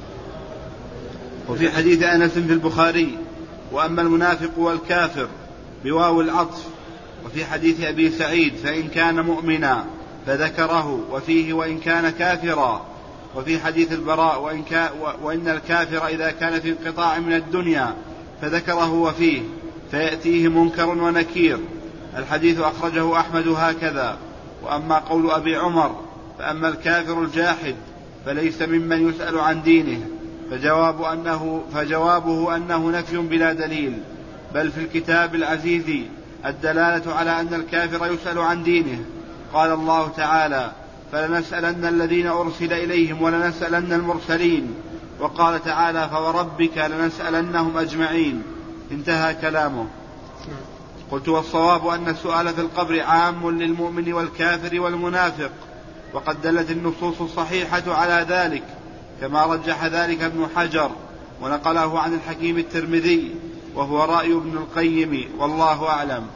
A: وفي حديث أنس في البخاري: وأما المنافق والكافر بواو العطف. وفي حديث أبي سعيد: فإن كان مؤمنا فذكره وفيه وإن كان كافرا. وفي حديث البراء: وإن الكافر إذا كان في انقطاع من الدنيا فذكره وفيه فيأتيه منكر ونكير. الحديث أخرجه أحمد هكذا. وأما قول أبي عمر: فأما الكافر الجاحد فليس ممن يسأل عن دينه، فجوابه أنه نفي بلا دليل، بل في الكتاب العزيز الدلالة على أن الكافر يسأل عن دينه، قال الله تعالى: فلنسألن الذين أرسل إليهم ولنسألن المرسلين. وقال تعالى: فوربك لنسألنهم أجمعين. انتهى كلامه. قلت: والصواب أن السؤال في القبر عام للمؤمن والكافر والمنافق، وقد دلت النصوص الصحيحة على ذلك، كما رجح ذلك ابن حجر ونقله عن الحكيم الترمذي، وهو رأي ابن القيم، والله أعلم.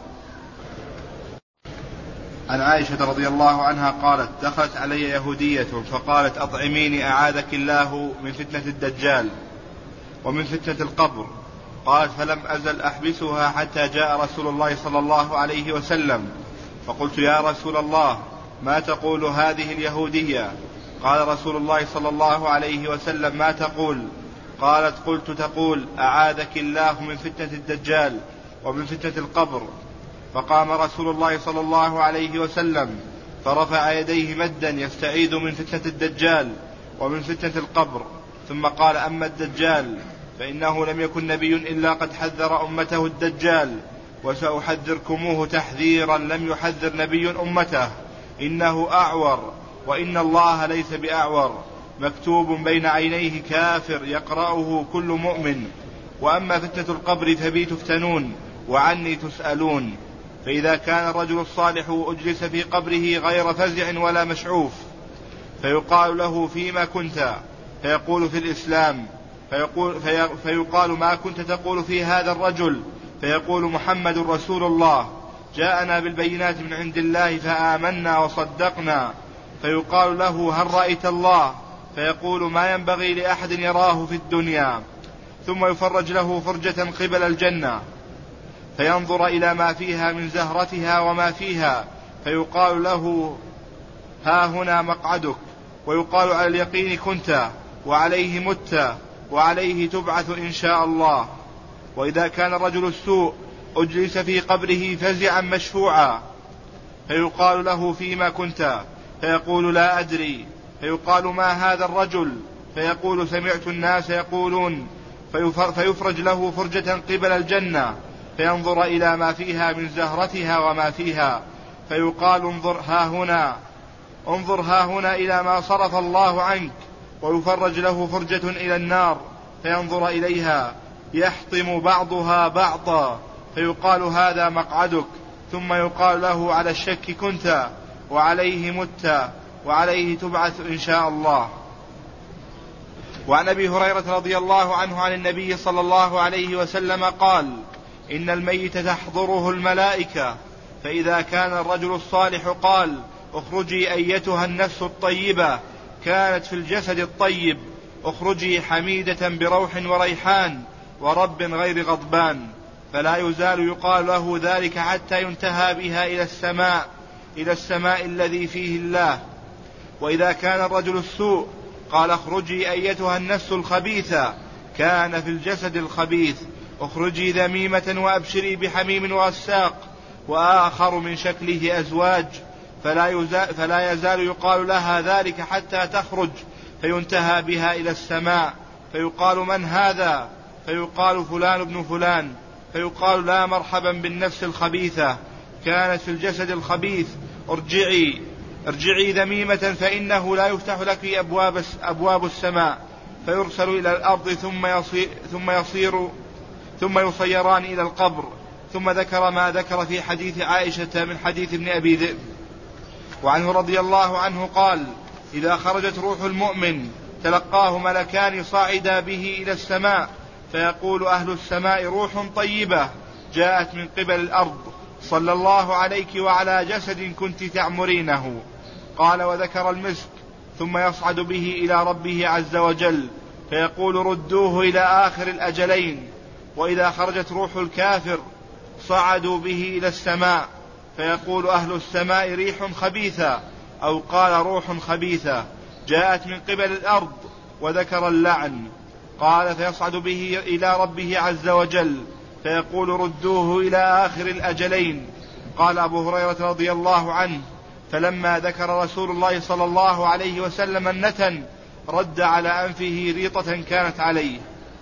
A: عن عائشة رضي الله عنها قالت: دخلت علي يهودية فقالت: أطعميني أعاذك الله من فتنة الدجال ومن فتنة القبر. قالت: فلم أزل أحبسها حتى جاء رسول الله صلى الله عليه وسلم، فقلت: يا رسول الله، ما تقول هذه اليهودية؟ قال رسول الله صلى الله عليه وسلم: ما تقول؟ قالت: قلت: تقول: أعاذك الله من فتنة الدجال ومن فتنة القبر. فقام رسول الله صلى الله عليه وسلم فرفع يديه مدا يستعيذ من فتنة الدجال ومن فتنة القبر، ثم قال: أما الدجال فإنه لم يكن نبي إلا قد حذر أمته الدجال، وسأحذركموه تحذيرا لم يحذر نبي أمته. إنه أعور، وإن الله ليس بأعور، مكتوب بين عينيه كافر يقرأه كل مؤمن. وأما فتنة القبر فبي تفتنون وعني تسألون. فإذا كان الرجل الصالح أجلس في قبره غير فزع ولا مشعوف، فيقال له: فيما كنت؟ فيقول: في الإسلام. فيقال: ما كنت تقول في هذا الرجل؟ فيقول: محمد رسول الله، جاءنا بالبينات من عند الله فآمنا وصدقنا. فيقال له: هل رأيت الله؟ فيقول: ما ينبغي لأحد يراه في الدنيا. ثم يفرج له فرجة قبل الجنة، فينظر إلى ما فيها من زهرتها وما فيها، فيقال له: ها هنا مقعدك. ويقال: على اليقين كنت، وعليه مت، وعليه تبعث إن شاء الله. وإذا كان الرجل السوء أجلس في قبره فزعا مشفوعا، فيقال له: فيما كنت؟ فيقول: لا أدري. فيقال: ما هذا الرجل؟ فيقول: سمعت الناس يقولون. فيفرج له فرجة قبل الجنة، فينظر إلى ما فيها من زهرتها وما فيها، فيقال: انظر ها هنا إلى ما صرف الله عنك. ويفرج له فرجة إلى النار، فينظر إليها يحطم بعضها بعضا، فيقال: هذا مقعدك. ثم يقال له: على الشك كنت، وعليه مت، وعليه تبعث إن شاء الله. وعن أبي هريرة رضي الله عنه عن النبي صلى الله عليه وسلم قال: إن الميت تحضره الملائكة، فإذا كان الرجل الصالح قال: اخرجي أيتها النفس الطيبة، كانت في الجسد الطيب، اخرجي حميدة بروح وريحان ورب غير غضبان، فلا يزال يقال له ذلك حتى ينتهى بها إلى السماء الذي فيه الله. وإذا كان الرجل السوء قال: اخرجي أيتها النفس الخبيثة، كان في الجسد الخبيث، اخرجي ذميمة وأبشري بحميم وغساق وآخر من شكله أزواج، فلا يزال يقال لها ذلك حتى تخرج، فينتهى بها إلى السماء، فيقال: من هذا؟ فيقال: فلان ابن فلان. فيقال: لا مرحبا بالنفس الخبيثة، كانت في الجسد الخبيث، ارجعي ذميمة، فإنه لا يفتح لك أبواب السماء. فيرسل إلى الأرض ثم يصيران إلى القبر. ثم ذكر ما ذكر في حديث عائشة من حديث ابن أبي ذئب. وعنه رضي الله عنه قال: إذا خرجت روح المؤمن تلقاه ملكان صاعدا به إلى السماء، فيقول أهل السماء: روح طيبة جاءت من قبل الأرض، صلى الله عليك وعلى جسد كنت تعمرينه. قال: وذكر المسك. ثم يصعد به إلى ربه عز وجل، فيقول: ردوه إلى آخر الأجلين. وإذا خرجت روح الكافر صعدوا به إلى السماء، فيقول أهل السماء: ريح خبيثة، أو قال: روح خبيثة جاءت من قبل الأرض، وذكر اللعن. قال: فيصعد به إلى ربه عز وجل، فيقول: ردوه إلى آخر الأجلين. قال أبو هريرة رضي الله عنه: فلما ذكر رسول الله صلى الله عليه وسلم النتن رد على أنفه ريطة كانت عليه.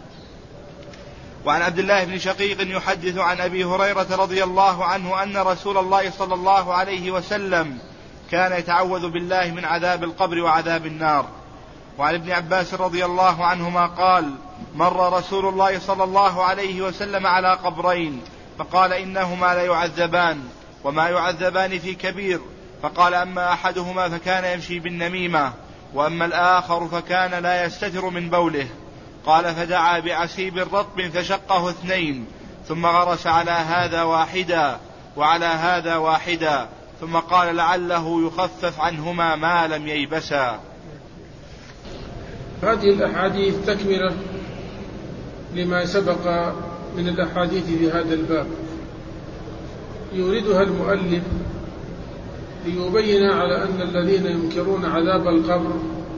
A: وعن عبد الله بن شقيق يحدث عن أبي هريرة رضي الله عنه أن رسول الله صلى الله عليه وسلم كان يتعوذ بالله من عذاب القبر وعذاب النار. وعن ابن عباس رضي الله عنهما قال: مر رسول الله صلى الله عليه وسلم على قبرين فقال: إنهما ليعذبان وما يعذبان في كبير. فقال: أما أحدهما فكان يمشي بالنميمة، وأما الآخر فكان لا يستتر من بوله. قال: فدعا بعسيب رطب فشقه اثنين، ثم غرس على هذا واحدا وعلى هذا واحدا، ثم قال: لعله يخفف عنهما ما لم ييبسا.
B: هذه الأحاديث تكملة لما سبق من الأحاديث في هذا الباب، يوردها المؤلف ليبين على أن الذين ينكرون عذاب القبر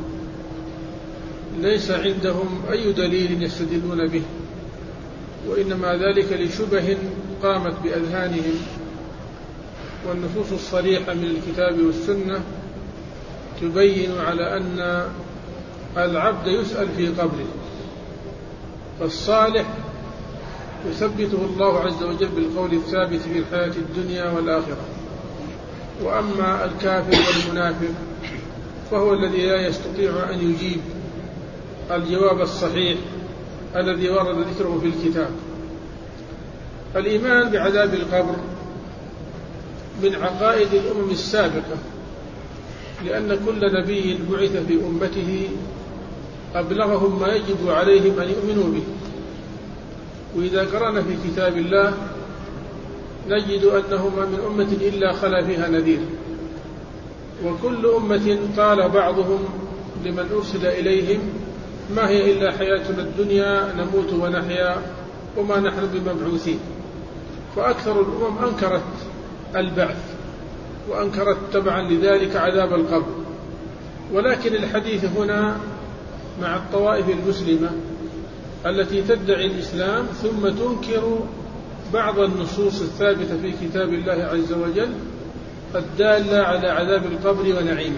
B: ليس عندهم أي دليل يستدلون به، وإنما ذلك لشبه قامت بأذهانهم، والنصوص الصريحة من الكتاب والسنة تبين على أن العبد يسأل في قبره، فالصالح يثبته الله عز وجل بالقول الثابت في الحياة الدنيا والآخرة، وأما الكافر والمنافق فهو الذي لا يستطيع أن يجيب الجواب الصحيح الذي ورد ذكره في الكتاب. الإيمان بعذاب القبر من عقائد الأمم السابقة، لأن كل نبي بعث في أمته أبلغهم ما يجب عليهم أن يؤمنوا به. وإذا قرأنا في كتاب الله نجد أنه ما من أمة إلا خلا فيها نذير، وكل أمة قال بعضهم لمن أرسل إليهم: ما هي إلا حياتنا الدنيا نموت ونحيا وما نحن بمبعوثين. فأكثر الأمم أنكرت البعث، وأنكرت تبعا لذلك عذاب القبر. ولكن الحديث هنا مع الطوائف المسلمة التي تدعي الإسلام ثم تنكر بعض النصوص الثابتة في كتاب الله عز وجل الدالة على عذاب القبر ونعيمه.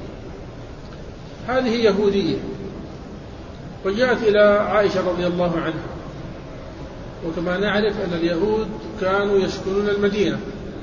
B: هذه يهودية، وجاءت إلى عائشة رضي الله عنها، وكما نعرف أن اليهود كانوا يسكنون المدينة،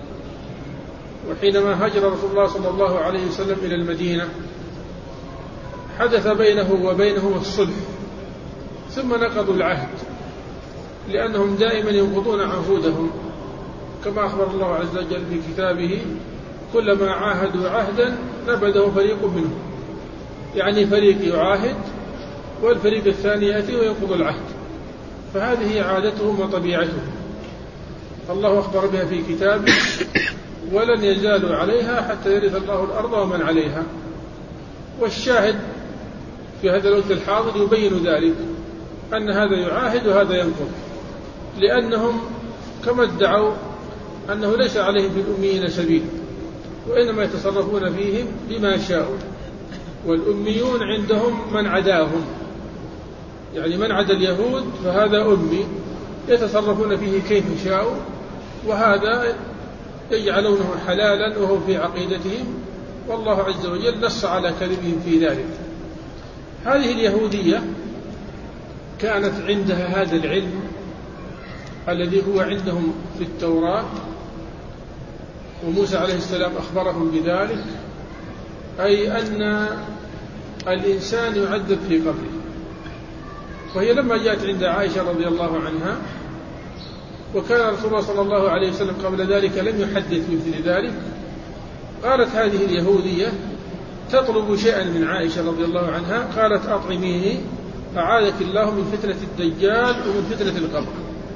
B: وحينما هاجر رسول الله صلى الله عليه وسلم إلى المدينة حدث بينه وبينهم الصلح، ثم نقضوا العهد، لأنهم دائما ينقضون عهودهم، كما أخبر الله عز وجل في كتابه: كلما عاهدوا عهدا نبذه فريق منهم، يعني فريق يعاهد والفريق الثاني يأتي وينقض العهد. فهذه عادتهم وطبيعتهم، الله أخبر بها في كتابه: ولن يزالوا عليها حتى يرث الله الأرض ومن عليها. والشاهد في هذا الوقت الحاضر يبين ذلك، أن هذا يعاهد وهذا ينقض، لأنهم كما ادعوا أنه ليس عليهم في الأميين سبيل، وإنما يتصرفون فيهم بما شاءوا. والأميون عندهم من عداهم، يعني من عدا اليهود فهذا أمي، يتصرفون فيه كيف شاءوا، وهذا يجعلونه حلالا وهو في عقيدتهم، والله عز وجل نص على كذبهم في ذلك. هذه اليهودية كانت عندها هذا العلم الذي هو عندهم في التوراة، وموسى عليه السلام أخبرهم بذلك، أي أن الإنسان يعذب في قبره. وهي لما جاءت عند عائشة رضي الله عنها، وكان رسول الله صلى الله عليه وسلم قبل ذلك لم يحدث مثل ذلك، قالت هذه اليهودية تطلب شيئا من عائشة رضي الله عنها، قالت: أطعميني أعاذك الله من فتنة الدجال ومن فتنة القبر.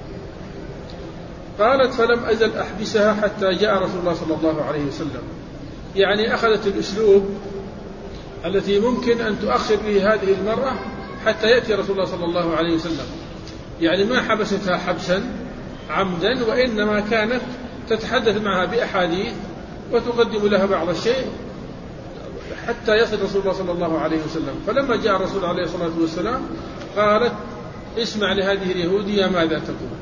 B: قالت: فلم أزل أحبسها حتى جاء رسول الله صلى الله عليه وسلم. يعني أخذت الأسلوب التي ممكن أن تؤخر به هذه المرأة حتى يأتي رسول الله صلى الله عليه وسلم، يعني ما حبستها حبسا عمدا، وإنما كانت تتحدث معها بأحاديث وتقدم لها بعض الشيء حتى يصل رسول الله صلى الله عليه وسلم. فلما جاء الرسول عليه الصلاة والسلام قالت: اسمع لهذه اليهودية ماذا تقول.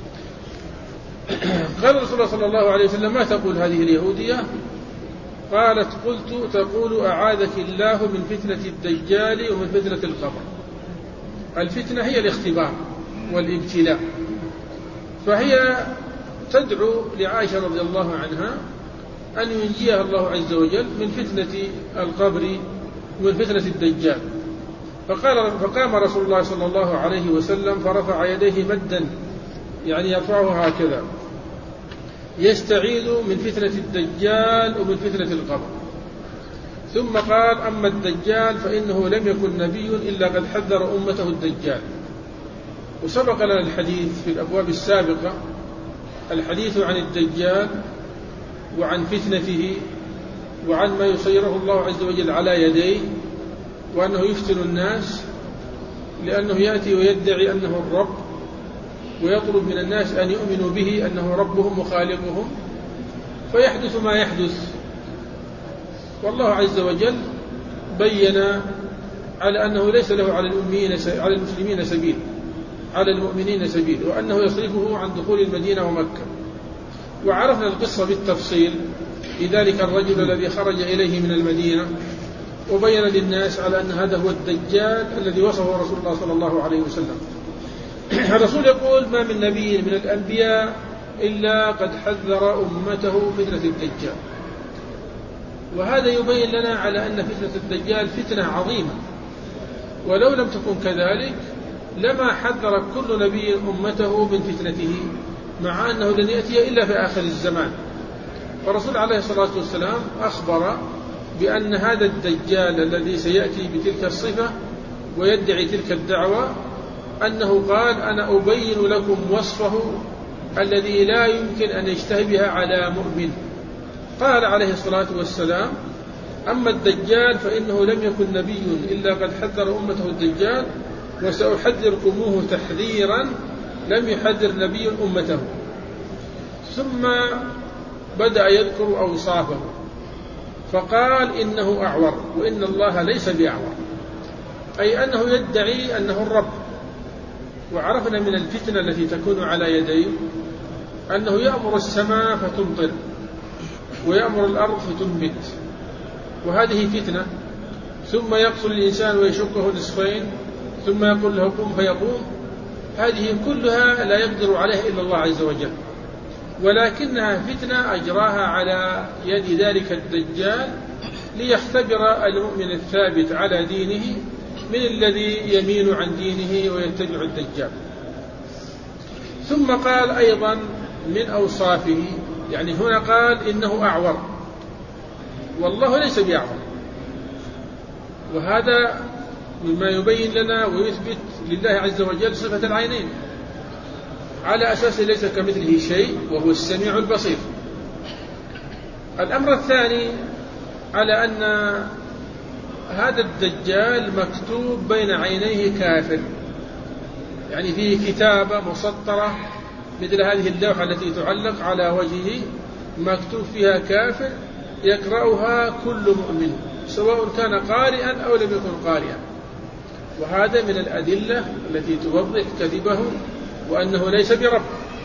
B: قال رسول الله صلى الله عليه وسلم: ما تقول هذه اليهودية؟ قالت: قلت تقول أعاذك الله من فتنة الدجال ومن فتنة القبر. الفتنة هي الاختبار والابتلاء، فهي تدعو لعائشة رضي الله عنها أن ينجيها الله عز وجل من فتنة القبر ومن فتنة الدجال. فقام رسول الله صلى الله عليه وسلم فرفع يديه مدا، يعني يرفعها هكذا، يستعيذ من فتنة الدجال ومن فتنة القبر. ثم قال: أما الدجال فإنه لم يكن نبي إلا قد حذر أمته الدجال. وسبق لنا الحديث في الأبواب السابقة الحديث عن الدجال وعن فتنته وعن ما يصيره الله عز وجل على يديه، وأنه يفتن الناس لأنه يأتي ويدعي أنه الرب، ويطلب من الناس أن يؤمنوا به أنه ربهم وخالقهم، فيحدث ما يحدث. والله عز وجل بين على أنه ليس له على المسلمين سبيل، على المؤمنين سبيل، وأنه يصرفه عن دخول المدينة ومكة. وعرفنا القصة بالتفصيل لذلك الرجل الذي خرج إليه من المدينة وبين للناس على أن هذا هو الدجال الذي وصفه رسول الله صلى الله عليه وسلم. الرسول يقول: ما من نبي من الأنبياء إلا قد حذر أمته فتنة الدجال. وهذا يبين لنا على أن فتنة الدجال فتنة عظيمة، ولو لم تكن كذلك لما حذر كل نبي أمته من فتنته، مع أنه لن يأتي إلا في آخر الزمان. فالرسول عليه الصلاة والسلام أخبر بأن هذا الدجال الذي سيأتي بتلك الصفة ويدعي تلك الدعوة أنه قال: أنا أبين لكم وصفه الذي لا يمكن أن يشتهي بها على مؤمن. قال عليه الصلاة والسلام: أما الدجال فإنه لم يكن نبي إلا قد حذر أمته الدجال، وسأحذركموه تحذيرا لم يحذر نبي أمته. ثم بدأ يذكر أوصافه، فقال: إنه أعور، وإن الله ليس بأعور، أي أنه يدعي أنه الرب. وعرفنا من الفتنة التي تكون على يديه أنه يأمر السماء فتمطر ويأمر الأرض فتنبت، وهذه فتنة. ثم يقتل الإنسان ويشقه نصفين، ثم يقول له قم فيقوم. هذه كلها لا يقدر عليها إلا الله عز وجل، ولكنها فتنة أجراها على يد ذلك الدجال ليختبر المؤمن الثابت على دينه من الذي يميل عن دينه ويتبع الدجال. ثم قال أيضا من أوصافه، يعني هنا قال إنه أعور، والله ليس بأعور، وهذا مما يبين لنا ويثبت لله عز وجل صفة العينين، على أساس ليس كمثله شيء وهو السميع البصير. الأمر الثاني على أن هذا الدجال مكتوب بين عينيه كافر، يعني فيه كتابة مسطرة مثل هذه اللوحة التي تعلق على وجهه، مكتوب فيها كافر يقرأها كل مؤمن سواء كان قارئا أو لم يكن قارئا. وهذا من الأدلة التي توضح كذبه وأنه ليس برب.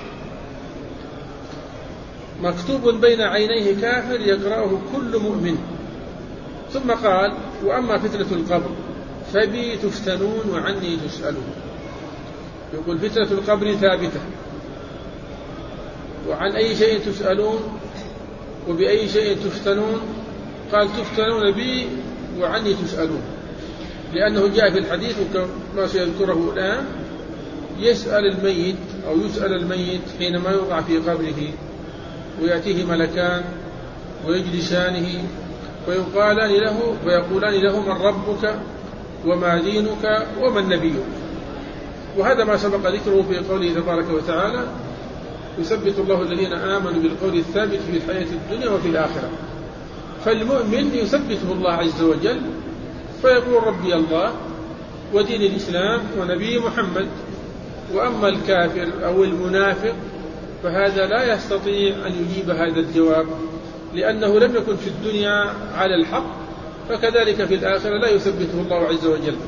B: مكتوب بين عينيه كافر يقرأه كل مؤمن. ثم قال: وأما فتنة القبر فبي تفتنون وعني تسألون. يقول فتنة القبر ثابتة، وعن أي شيء تسألون وبأي شيء تفتنون؟ قال: تفتنون بي وعني تسألون، لأنه جاء في الحديث وكما سيذكره الآن يسأل الميت أو يسأل الميت حينما يوضع في قبره، ويأتيه ملكان ويجلسانه ويقولان له من ربك وما دينك ومن نبيك. وهذا ما سبق ذكره في قوله تبارك وتعالى: يثبت الله الذين آمنوا بالقول الثابت في الحياة الدنيا وفي الآخرة. فالمؤمن يثبته الله عز وجل فيقول ربي الله ودين الإسلام ونبي محمد. وأما الكافر أو المنافق فهذا لا يستطيع أن يجيب هذا الجواب، لأنه لم يكن في الدنيا على الحق، فكذلك في الآخرة لا يثبته الله عز وجل.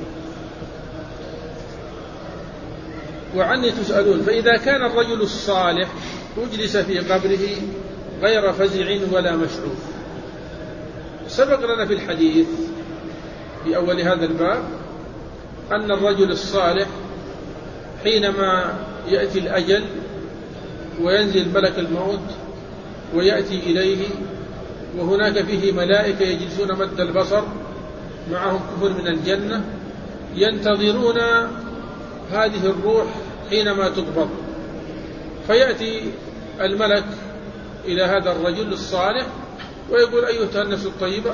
B: وعني تسألون. فإذا كان الرجل الصالح أجلس في قبره غير فزع ولا مشعور. سبق لنا في الحديث في أول هذا الباب أن الرجل الصالح حينما يأتي الأجل وينزل ملك الموت ويأتي إليه وهناك فيه ملائكة يجلسون مد البصر معهم كفر من الجنة ينتظرون هذه الروح حينما تقبض، فيأتي الملك إلى هذا الرجل الصالح ويقول أيها النفس الطيبة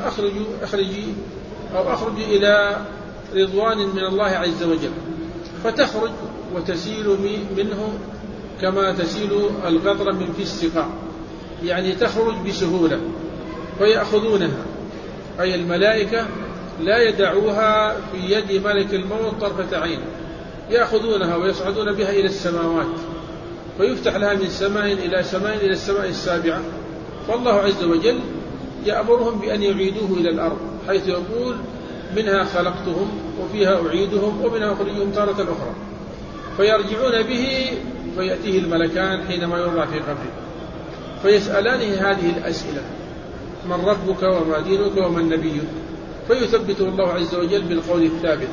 B: أخرجي إلى رضوان من الله عز وجل، فتخرج وتسيل منه كما تسيل القطرة من في السقاء، يعني تخرج بسهولة، فيأخذونها أي الملائكة لا يدعوها في يد ملك الموت طرفة عين، يأخذونها ويصعدون بها إلى السماوات، فيفتح لها من سماء إلى سماء إلى السماء السابعة، فالله عز وجل يأمرهم بأن يعيدوه إلى الأرض، حيث يقول منها خلقتهم وفيها أعيدهم ومنها أخرجهم تارة أخرى، فيرجعون به فيأتيه الملكان حينما يوضع في قبره فيسألانه هذه الأسئلة: من ربك وما دينك ومن نبيك؟ فيثبته الله عز وجل بالقول الثابت.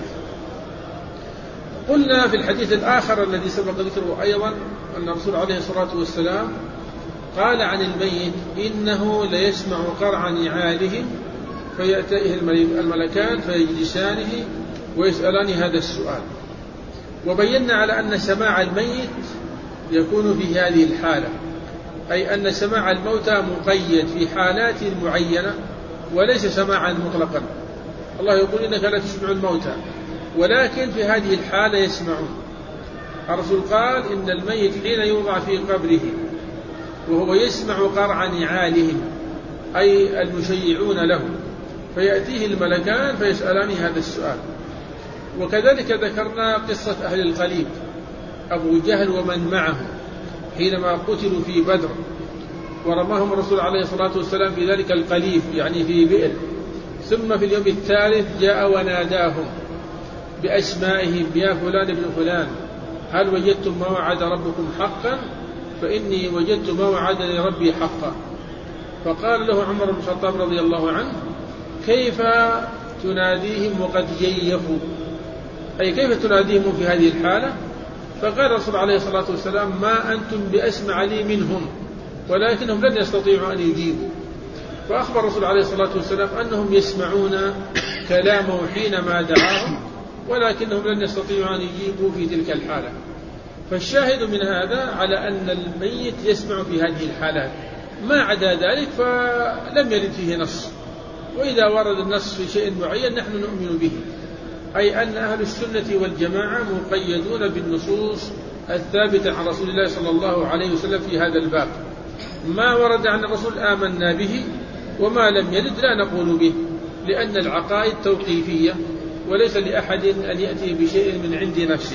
B: قلنا في الحديث الآخر الذي سبق ذكره أيضا أن الرسول عليه الصلاة والسلام قال عن الميت: إنه ليسمع قرع نعالهم فيأتيه الملكان فيجلسانه ويسألان هذا السؤال. وبينا على أن سماع الميت يكون في هذه الحالة، أي أن سماع الموتى مقيد في حالات معينة وليس سماعا مطلقا. الله يقول: إنك لا تسمع الموتى، ولكن في هذه الحالة يسمعون. الرسول قال: إن الميت حين يوضع في قبره وهو يسمع قرع نعالهم، أي المشيعون له، فيأتيه الملكان فيسألان هذا السؤال. وكذلك ذكرنا قصة أهل القليب، أبو جهل ومن معه حينما قتلوا في بدر، ورماهم الرسول عليه الصلاة والسلام في ذلك القليب، يعني في بئر، ثم في اليوم الثالث جاء وناداهم بأسمائهم: يا فلان ابن فلان، هل وجدتم ما وعد ربكم حقا؟ فإني وجدت ما وعدني ربي حقا. فقال له عمر بن الخطاب رضي الله عنه: كيف تناديهم وقد جيفوا؟ أي كيف تناديهم في هذه الحالة؟ فقال الرسول عليه الصلاة والسلام: ما أنتم بأسمع لي منهم، ولكنهم لن يستطيعوا أن يجيبوا. فأخبر الرسول عليه الصلاة والسلام أنهم يسمعون كلامه حينما دعاهم، ولكنهم لن يستطيعوا أن يجيبوا في تلك الحالة. فالشاهد من هذا على أن الميت يسمع في هذه الحالات، ما عدا ذلك فلم يرد فيه نص، وإذا ورد النص في شيء معين نحن نؤمن به، أي أن أهل السنة والجماعة مقيدون بالنصوص الثابتة عن رسول الله صلى الله عليه وسلم في هذا الباب. ما ورد عن الرسول آمنا به، وما لم يرد لا نقول به، لأن العقائد توقيفية وليس لأحد أن يأتي بشيء من عند نفسه.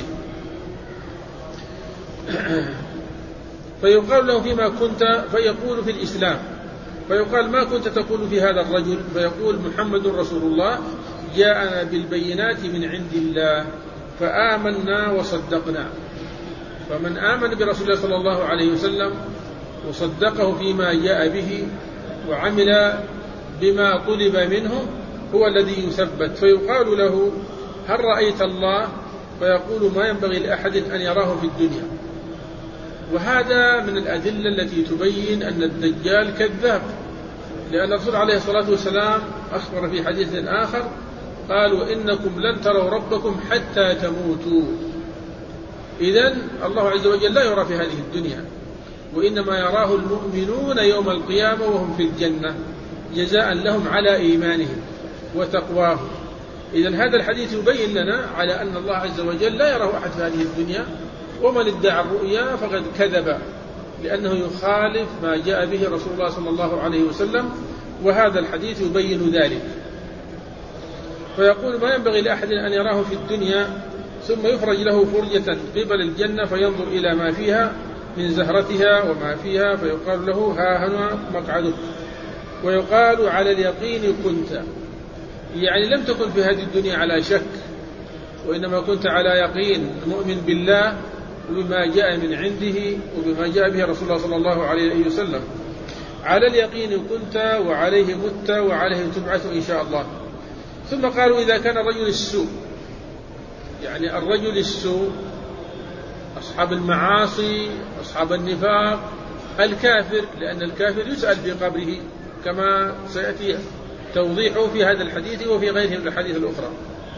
B: فيقال له: فيما كنت؟ فيقول: في الإسلام. فيقال: ما كنت تقول في هذا الرجل؟ فيقول: محمد رسول الله جاءنا بالبينات من عند الله فآمنا وصدقنا. فمن آمن برسول الله صلى الله عليه وسلم وصدقه فيما جاء به وعمل بما طلب منه هو الذي يثبت. فيقال له: هل رأيت الله؟ فيقول: ما ينبغي لأحد أن يراه في الدنيا. وهذا من الأدلة التي تبين أن الدجال كذاب، لأن الرسول عليه الصلاة والسلام أخبر في حديث آخر قال: وإنكم لن تروا ربكم حتى تموتوا. إذن الله عز وجل لا يرى في هذه الدنيا، وإنما يراه المؤمنون يوم القيامة وهم في الجنة جزاء لهم على إيمانهم وتقواهم. إذن هذا الحديث يبين لنا على أن الله عز وجل لا يراه أحد في هذه الدنيا، ومن ادعى الرؤيا فقد كذب، لأنه يخالف ما جاء به رسول الله صلى الله عليه وسلم، وهذا الحديث يبين ذلك. فيقول: ما ينبغي لأحد أن يراه في الدنيا، ثم يخرج له فرجة قبل الجنة فينظر إلى ما فيها من زهرتها وما فيها، فيقال له: ها هنا مقعدك. ويقال: على اليقين كنت، يعني لم تكن في هذه الدنيا على شك، وإنما كنت على يقين، مؤمن بالله وبما جاء من عنده وبما جاء به رسول الله صلى الله عليه وسلم. على اليقين كنت وعليه مت وعليه تبعث إن شاء الله. ثم قالوا: إذا كان الرجل السوء، يعني الرجل السوء، أصحاب المعاصي، أصحاب النفاق، الكافر، لأن الكافر يسأل في قبره كما سيأتي توضيحه في هذا الحديث وفي غيره من الحديث الأخرى.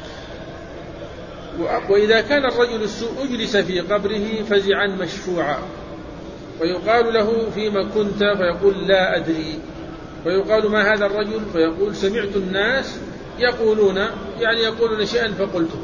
B: وإذا كان الرجل السوء أجلس في قبره فزعا مشفوعا، ويقال له فيما كنت فيقول لا أدري، ويقال ما هذا الرجل فيقول سمعت الناس يقولون شيئا فقلته.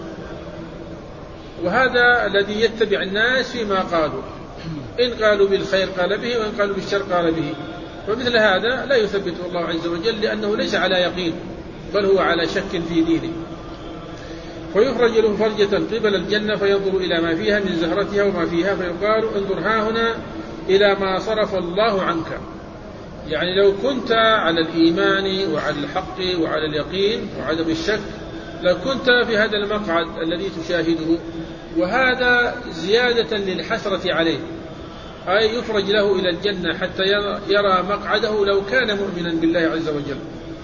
B: وهذا الذي يتبع الناس فيما قالوا، إن قالوا بالخير قال به، وإن قالوا بالشر قال به. فمثل هذا لا يثبته الله عز وجل، لأنه ليس على يقين بل هو على شك في دينه. فيخرج له فرجة قبل الجنة فينظر إلى ما فيها من زهرتها وما فيها، فيقال انظر هاهنا إلى ما صرف الله عنك. يعني لو كنت على الإيمان وعلى الحق وعلى اليقين وعدم الشك لكنت في هذا المقعد الذي تشاهده، وهذا زيادة للحسرة عليه، أي يخرج له إلى الجنة حتى يرى مقعده لو كان مؤمنا بالله عز وجل.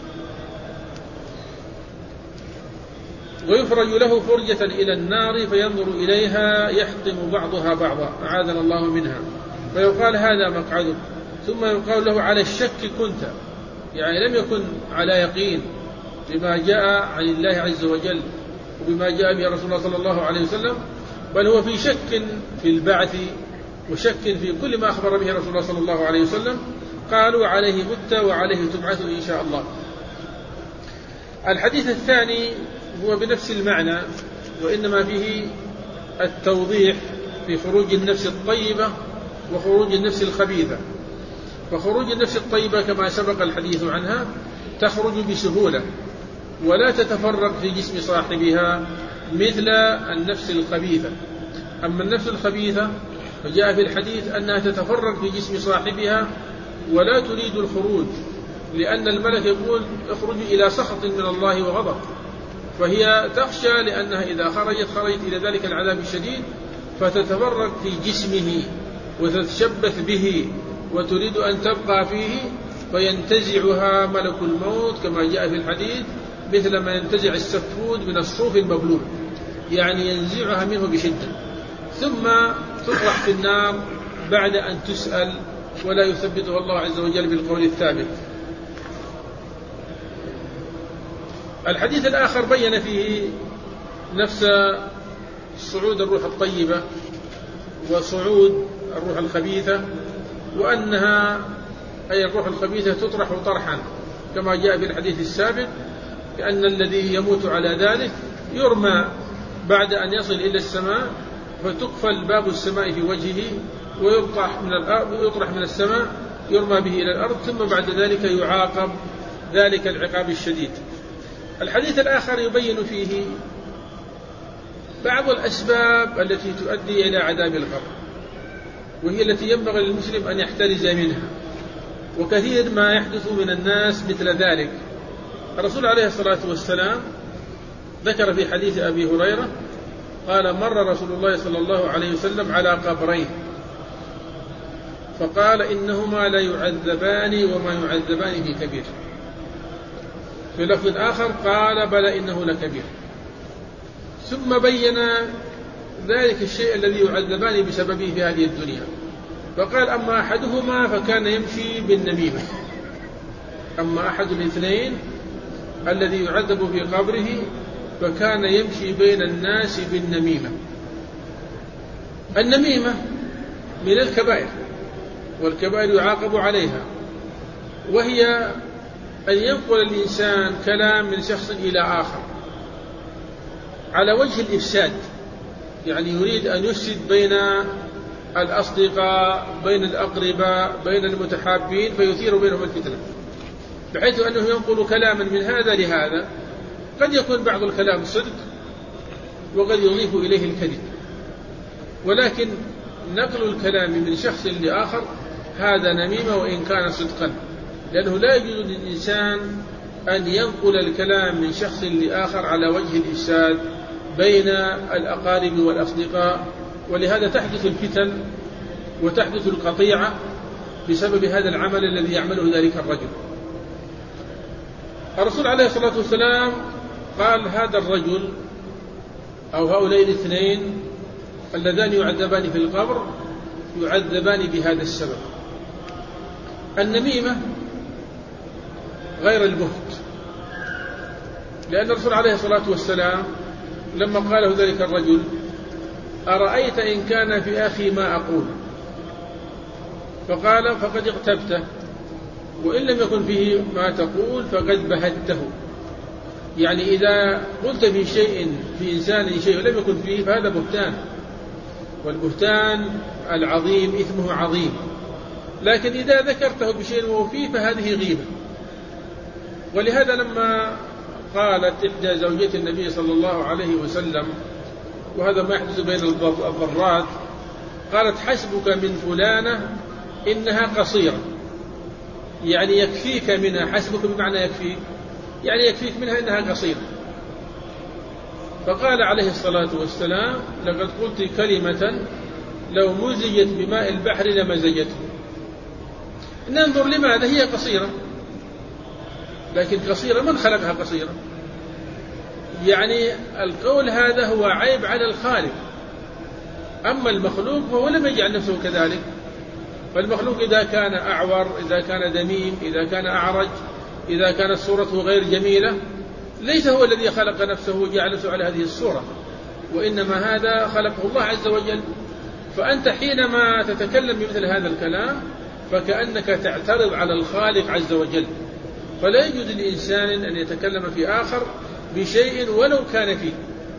B: ويفرج له فرجة إلى النار فينظر إليها يحطم بعضها بعضا، أعاذنا الله منها، فيقال هذا مقعدك. ثم يقال له على الشك كنت، يعني لم يكن على يقين بما جاء عن الله عز وجل وبما جاء به رسول الله صلى الله عليه وسلم، بل هو في شك في البعث وشك في كل ما أخبر به رسول الله صلى الله عليه وسلم. قالوا عليه مت وعليه تبعث إن شاء الله. الحديث الثاني هو بنفس المعنى، وإنما فيه التوضيح في خروج النفس الطيبة وخروج النفس الخبيثة. فخروج النفس الطيبة كما سبق الحديث عنها تخرج بسهولة ولا تتفرق في جسم صاحبها مثل النفس الخبيثة. أما النفس الخبيثة فجاء في الحديث أنها تتفرق في جسم صاحبها ولا تريد الخروج، لأن الملك يقول اخرج إلى سخط من الله وغضب، فهي تخشى لأنها إذا خرجت إلى ذلك العذاب الشديد فتتفرق في جسمه وتتشبث به وتريد أن تبقى فيه، فينتزعها ملك الموت كما جاء في الحديث مثل ما ينتزع السفود من الصوف المبلول، يعني ينزعها منه بشدة، ثم تطرح في النار بعد أن تسأل ولا يثبتها الله عز وجل بالقول الثابت. الحديث الآخر بين فيه نفس صعود الروح الطيبة وصعود الروح الخبيثة، وأنها أي الروح الخبيثة تطرح طرحا كما جاء في الحديث السابق، لأن الذي يموت على ذلك يرمى بعد أن يصل إلى السماء فتقفل باب السماء في وجهه ويطرح من السماء يرمى به إلى الأرض، ثم بعد ذلك يعاقب ذلك العقاب الشديد. الحديث الآخر يبين فيه بعض الأسباب التي تؤدي إلى عذاب القبر، وهي التي ينبغي للمسلم أن يحترز منها، وكثير ما يحدث من الناس مثل ذلك. الرسول عليه الصلاة والسلام ذكر في حديث أبي هريرة قال مر رسول الله صلى الله عليه وسلم على قبرين فقال إنهما لا يعذبان وما يعذبان في كبير. في لفظ آخر قال بلى إنه لكبير، ثم بين ذلك الشيء الذي يعذبان بسببه في هذه الدنيا، فقال أما أحدهما فكان يمشي بالنميمة. أما أحد الاثنين الذي يعذب في قبره فكان يمشي بين الناس بالنميمة. النميمة من الكبائر، والكبائر يعاقب عليها، وهي أن ينقل الإنسان كلام من شخص إلى آخر على وجه الإفساد، يعني يريد أن يفسد بين الأصدقاء بين الأقرباء بين المتحابين فيثير بينهم الفتنة، بحيث أنه ينقل كلاما من هذا لهذا، قد يكون بعض الكلام صدق وقد يضيف إليه الكذب، ولكن نقل الكلام من شخص لآخر هذا نميمة وإن كان صدقا، لأنه لا يجوز للإنسان أن ينقل الكلام من شخص لآخر على وجه الإفساد بين الأقارب والأصدقاء، ولهذا تحدث الفتن وتحدث القطيعة بسبب هذا العمل الذي يعمله ذلك الرجل. الرسول عليه الصلاة والسلام قال هذا الرجل أو هؤلاء الاثنين اللذان يعذبان في القبر يعذبان بهذا السبب. النميمة غير البهت، لأن الرسول عليه الصلاة والسلام لما قاله ذلك الرجل: أرأيت إن كان في أخي ما أقول؟ فقال: فقد اغتبته، وإن لم يكن فيه ما تقول فقد بهته. يعني إذا قلت في شيء في إنسان شيء ولم يكن فيه فهذا بهتان، والبهتان العظيم إثمه عظيم. لكن إذا ذكرته بشيء وهو فيه فهذه غيبة. ولهذا لما قالت إحدى زوجات النبي صلى الله عليه وسلم، وهذا ما يحدث بين الضرات، قالت: حسبك من فلانة إنها قصيرة، يعني يكفيك منها. حسبك بمعنى يكفيك، يعني يكفيك منها إنها قصيرة. فقال عليه الصلاة والسلام: لقد قلت كلمة لو مزجت بماء البحر لمزجته. ننظر لماذا هي قصيرة، لكن قصيرة من خلقها قصيرة؟ يعني القول هذا هو عيب على الخالق. أما المخلوق فهو لم يجعل نفسه كذلك. فالمخلوق إذا كان أعور، إذا كان دميم، إذا كان أعرج، إذا كانت صورته غير جميلة، ليس هو الذي خلق نفسه وجعل نفسه على هذه الصورة، وإنما هذا خلقه الله عز وجل. فأنت حينما تتكلم بمثل هذا الكلام فكأنك تعترض على الخالق عز وجل. فلا يجوز للإنسان أن يتكلم في آخر بشيء ولو كان فيه.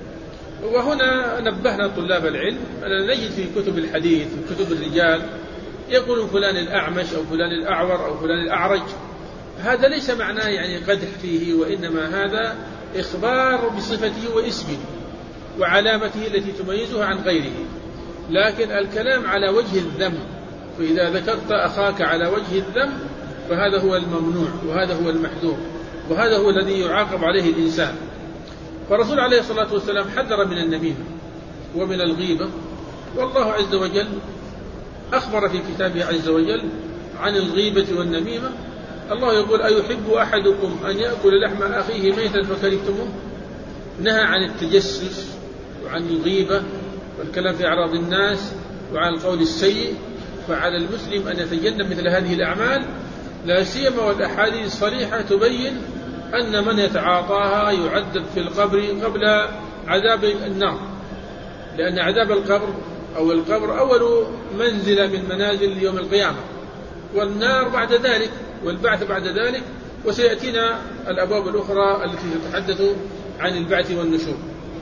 B: وهنا نبهنا طلاب العلم أننا نجد في كتب الحديث وكتب الرجال يقول فلان الأعمش أو فلان الأعور أو فلان الأعرج. هذا ليس معناه يعني قدح فيه، وإنما هذا إخبار بصفته واسمه وعلامته التي تميزها عن غيره. لكن الكلام على وجه الذم، فإذا ذكرت أخاك على وجه الذم فهذا هو الممنوع، وهذا هو المحذور، وهذا هو الذي يعاقب عليه الإنسان. فالرسول عليه الصلاة والسلام حذر من النميمة ومن الغيبة، والله عز وجل أخبر في كتابه عز وجل عن الغيبة والنميمة. الله يقول: أيحب أحدكم أن يأكل لحم أخيه ميتا فكرهتموه؟ نهى عن التجسس وعن الغيبة والكلام في أعراض الناس وعن القول السيء. فعلى المسلم أن يتجنب مثل هذه الأعمال، لا سيما والأحاديث الصريحة تبين أن من يتعاطاها يعذب في القبر قبل عذاب النار، لأن عذاب القبر أو القبر أول منزلة من منازل يوم القيامة، والنار بعد ذلك، والبعث بعد ذلك. وسيأتينا الأبواب الأخرى التي تتحدث عن البعث والنشور.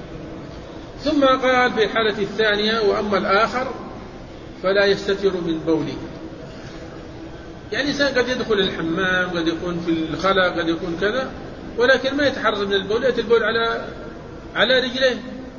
B: ثم قال في الحالة الثانية: وأما الآخر فلا يستتر من بوله. يعني الإنسان قد يدخل الحمام، قد يكون في الخلاء، قد يكون كذا، ولكن ما يتحرز من البول، يأتي البول على رجليه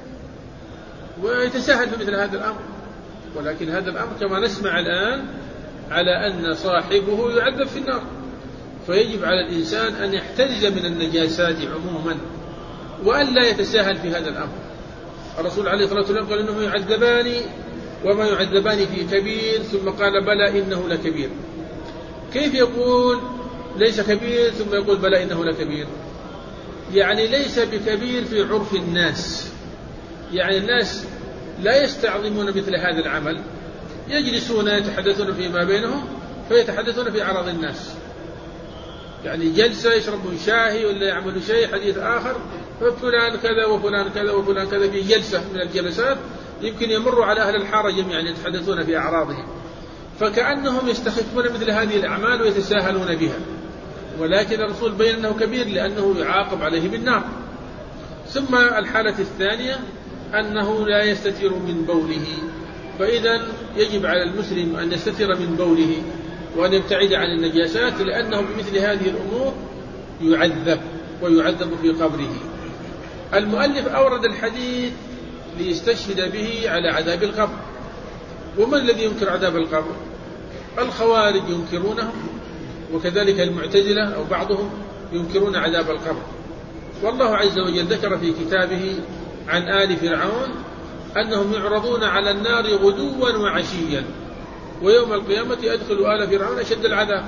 B: ويتساهل في مثل هذا الأمر. ولكن هذا الأمر كما نسمع الآن على أن صاحبه يعذب في النار. فيجب على الإنسان أن يحترز من النجاسات عموما وأن لا يتساهل في هذا الأمر. الرسول عليه الصلاة والسلام قال: إنه يعذبان وما يعذبان في كبير، ثم قال: بلى إنه لكبير. كيف يقول ليس كبير ثم يقول بلى إنه لكبير؟ يعني ليس بكبير في عرف الناس، يعني الناس لا يستعظمون مثل هذا العمل، يجلسون يتحدثون فيما بينهم فيتحدثون في أعراض الناس. يعني جلسة يشربون شاهي ولا يعملوا شيء حديث آخر، ففلان كذا وفلان كذا وفلان كذا، في جلسة من الجلسات يمكن يمروا على أهل الحارة جميعا يتحدثون في أعراضهم، فكأنهم يستخفون مثل هذه الأعمال ويتساهلون بها. ولكن الرسول بين أنه كبير لأنه يعاقب عليه بالنار. ثم الحالة الثانية أنه لا يستتر من بوله. فإذا يجب على المسلم أن يستتر من بوله وأن يبتعد عن النجاسات، لأنه بمثل هذه الأمور يعذب ويعذب في قبره. المؤلف أورد الحديث ليستشهد به على عذاب القبر. ومن الذي ينكر عذاب القبر؟ الخوارج ينكرونه، وكذلك المعتزلة أو بعضهم ينكرون عذاب القبر. والله عز وجل ذكر في كتابه عن آل فرعون أنهم يعرضون على النار غدوا وعشيا، ويوم القيامة أدخلوا آل فرعون أشد العذاب.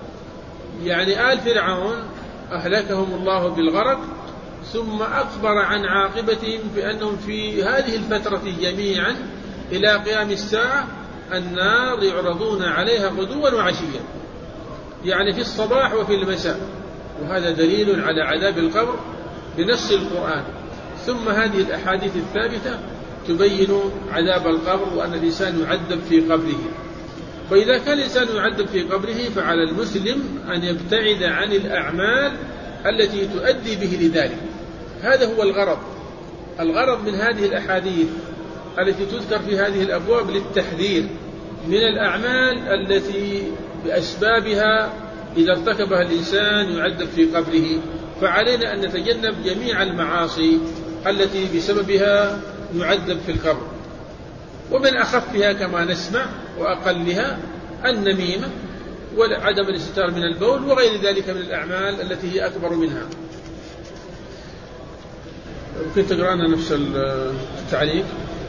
B: يعني آل فرعون أهلكهم الله بالغرق، ثم أخبر عن عاقبتهم بأنهم في هذه الفترة جميعا إلى قيام الساعة النار يعرضون عليها غدوا وعشيا، يعني في الصباح وفي المساء. وهذا دليل على عذاب القبر بنص القرآن. ثم هذه الأحاديث الثابتة تبين عذاب القبر وأن الإنسان يعذب في قبره. فإذا كان الإنسان يعذب في قبره فعلى المسلم أن يبتعد عن الأعمال التي تؤدي به لذلك. هذا هو الغرض من هذه الأحاديث التي تذكر في هذه الأبواب للتحذير من الأعمال التي بأسبابها إذا ارتكبها الإنسان يعذب في قبره. فعلينا أن نتجنب جميع المعاصي التي بسببها يعذب في القبر، ومن أخفها كما نسمع وأقلها النميمة وعدم الاستتار من البول وغير ذلك من الأعمال التي هي أكبر منها. ممكن تقرأنا نفس التعليق؟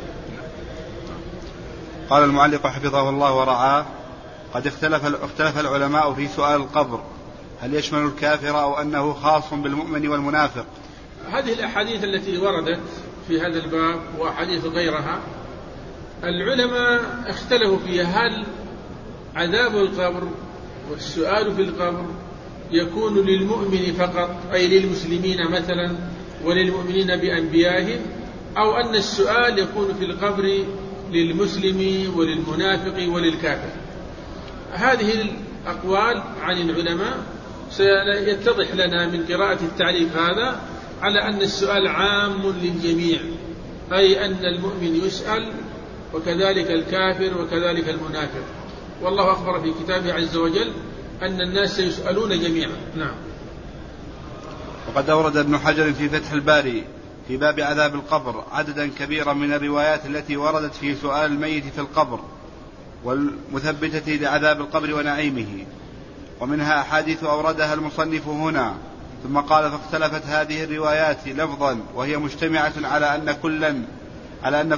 A: قال المعلق حفظه الله ورعاه: قد اختلف العلماء في سؤال القبر، هل يشمل الكافر أو أنه خاص بالمؤمن والمنافق؟
B: هذه الأحاديث التي وردت في هذا الباب وأحاديث غيرها العلماء اختلفوا فيها، هل عذاب القبر والسؤال في القبر يكون للمؤمن فقط أي للمسلمين مثلا وللمؤمنين بأنبيائهم، أو أن السؤال يكون في القبر للمسلم وللمنافق وللكافر. هذه الأقوال عن العلماء سيتضح لنا من قراءة التعليق هذا على أن السؤال عام للجميع، أي أن المؤمن يسأل وكذلك الكافر وكذلك المنافق. والله أخبر في كتابه عز وجل أن الناس سيسألون جميعا. نعم.
A: وقد أورد ابن حجر في فتح الباري في باب عذاب القبر عددا كبيرا من الروايات التي وردت في سؤال الميت في القبر والمثبتة لعذاب القبر ونعيمه، ومنها أحاديث أوردها المصنف هنا. ثم قال: فاختلفت هذه الروايات لفظا وهي مجتمعة على أن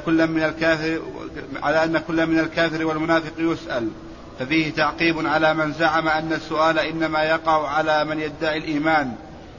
A: كل من الكافر والمنافق يسأل، ففيه تعقيب على من زعم أن السؤال إنما يقع على من يدعي الإيمان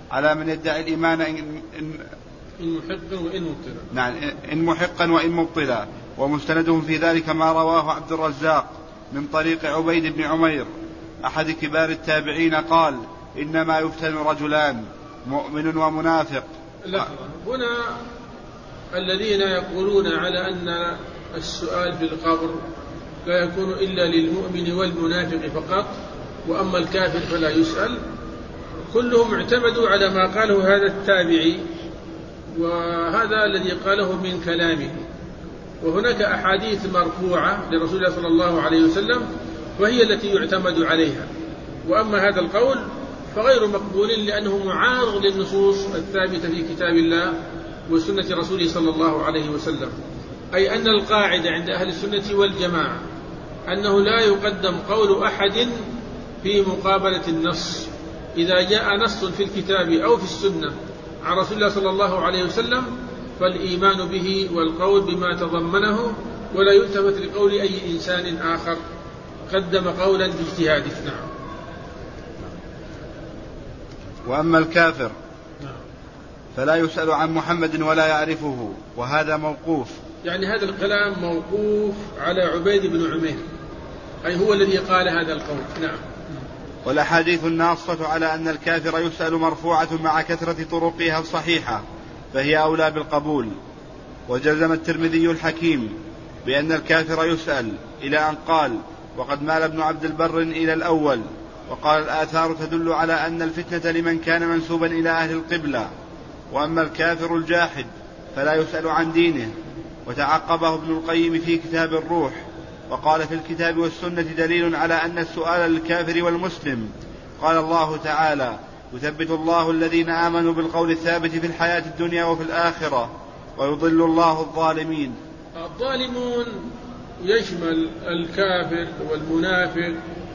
A: إن محقا وإن مبطلا. ومستندهم في ذلك ما رواه عبد الرزاق من طريق عبيد بن عمير أحد كبار التابعين قال: إنما يفتن رجلان مؤمن ومنافق.
B: هنا الذين يقولون على أن السؤال في القبر لا يكون إلا للمؤمن والمنافق فقط وأما الكافر فلا يسأل، كلهم اعتمدوا على ما قاله هذا التابعي، وهذا الذي قاله من كلامه. وهناك أحاديث مرفوعة لرسول الله صلى الله عليه وسلم وهي التي يعتمد عليها، وأما هذا القول فغير مقبول لأنه معارض للنصوص الثابتة في كتاب الله وسنة رسوله صلى الله عليه وسلم. أي أن القاعدة عند أهل السنة والجماعة أنه لا يقدم قول أحد في مقابلة النص. إذا جاء نص في الكتاب أو في السنة عن رسول الله صلى الله عليه وسلم فالإيمان به والقول بما تضمنه، ولا يلتفت لقول أي إنسان آخر قدم قولا باجتهاده. نعم.
A: وأما الكافر فلا يسأل عن محمد ولا يعرفه، وهذا موقوف.
B: يعني هذا الكلام موقوف على عبيد بن عمير، أي هو الذي قال هذا القول. نعم.
A: والأحاديث الناصة على أن الكافر يسأل مرفوعة مع كثرة طرقها الصحيحة فهي أولى بالقبول. وجزم الترمذي الحكيم بأن الكافر يسأل إلى أن قال: وقد مال ابن عبد البر إلى الأول. وقال: الآثار تدل على أن الفتنة لمن كان منسوبا إلى أهل القبلة. وأما الكافر الجاحد فلا يسأل عن دينه. وتعقبه ابن القيم في كتاب الروح وقال: في الكتاب والسنة دليل على أن السؤال للكافر والمسلم. قال الله تعالى: يثبت الله الذين آمنوا بالقول الثابت في الحياة الدنيا وفي الآخرة ويضل الله الظالمين.
B: الظالمون يشمل الكافر والمنافق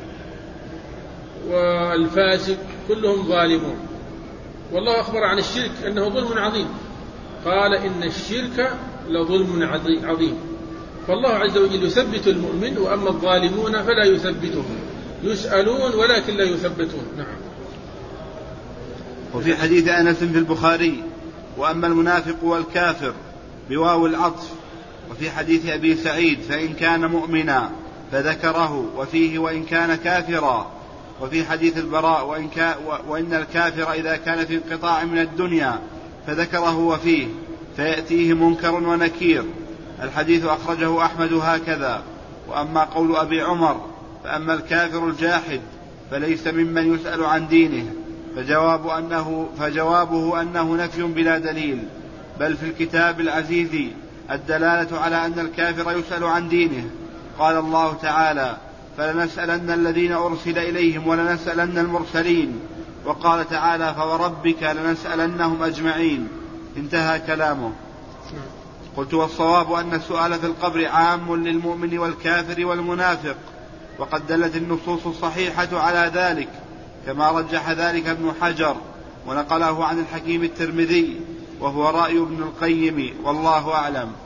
B: والفاسق، كلهم ظالمون. والله أخبر عن الشرك أنه ظلم عظيم، قال: إن الشرك لظلم عظيم. فالله عز وجل يثبت المؤمن، وأما الظالمون فلا يثبتهم، يسألون ولكن لا يثبتون. نعم.
A: وفي حديث أنس في البخاري: وأما المنافق والكافر بواو العطف. وفي حديث أبي سعيد: فإن كان مؤمنا فذكره، وفيه: وإن كان كافرا. وفي حديث البراء وإن الكافر إذا كان في انقطاع من الدنيا فذكره وفيه فيأتيه منكر ونكير. الحديث أخرجه أحمد هكذا. وأما قول أبي عمر فأما الكافر الجاحد فليس ممن يسأل عن دينه فجوابه أنه نفي بلا دليل، بل في الكتاب العزيز الدلالة على أن الكافر يسأل عن دينه. قال الله تعالى فلنسألن الذين أرسل إليهم ولنسألن المرسلين. وقال تعالى فوربك لنسألنهم أجمعين. انتهى كلامه. قلت والصواب أن السؤال في القبر عام للمؤمن والكافر والمنافق، وقد دلت النصوص الصحيحة على ذلك كما رجح ذلك ابن حجر ونقله عن الحكيم الترمذي، وهو رأي ابن القيم والله أعلم.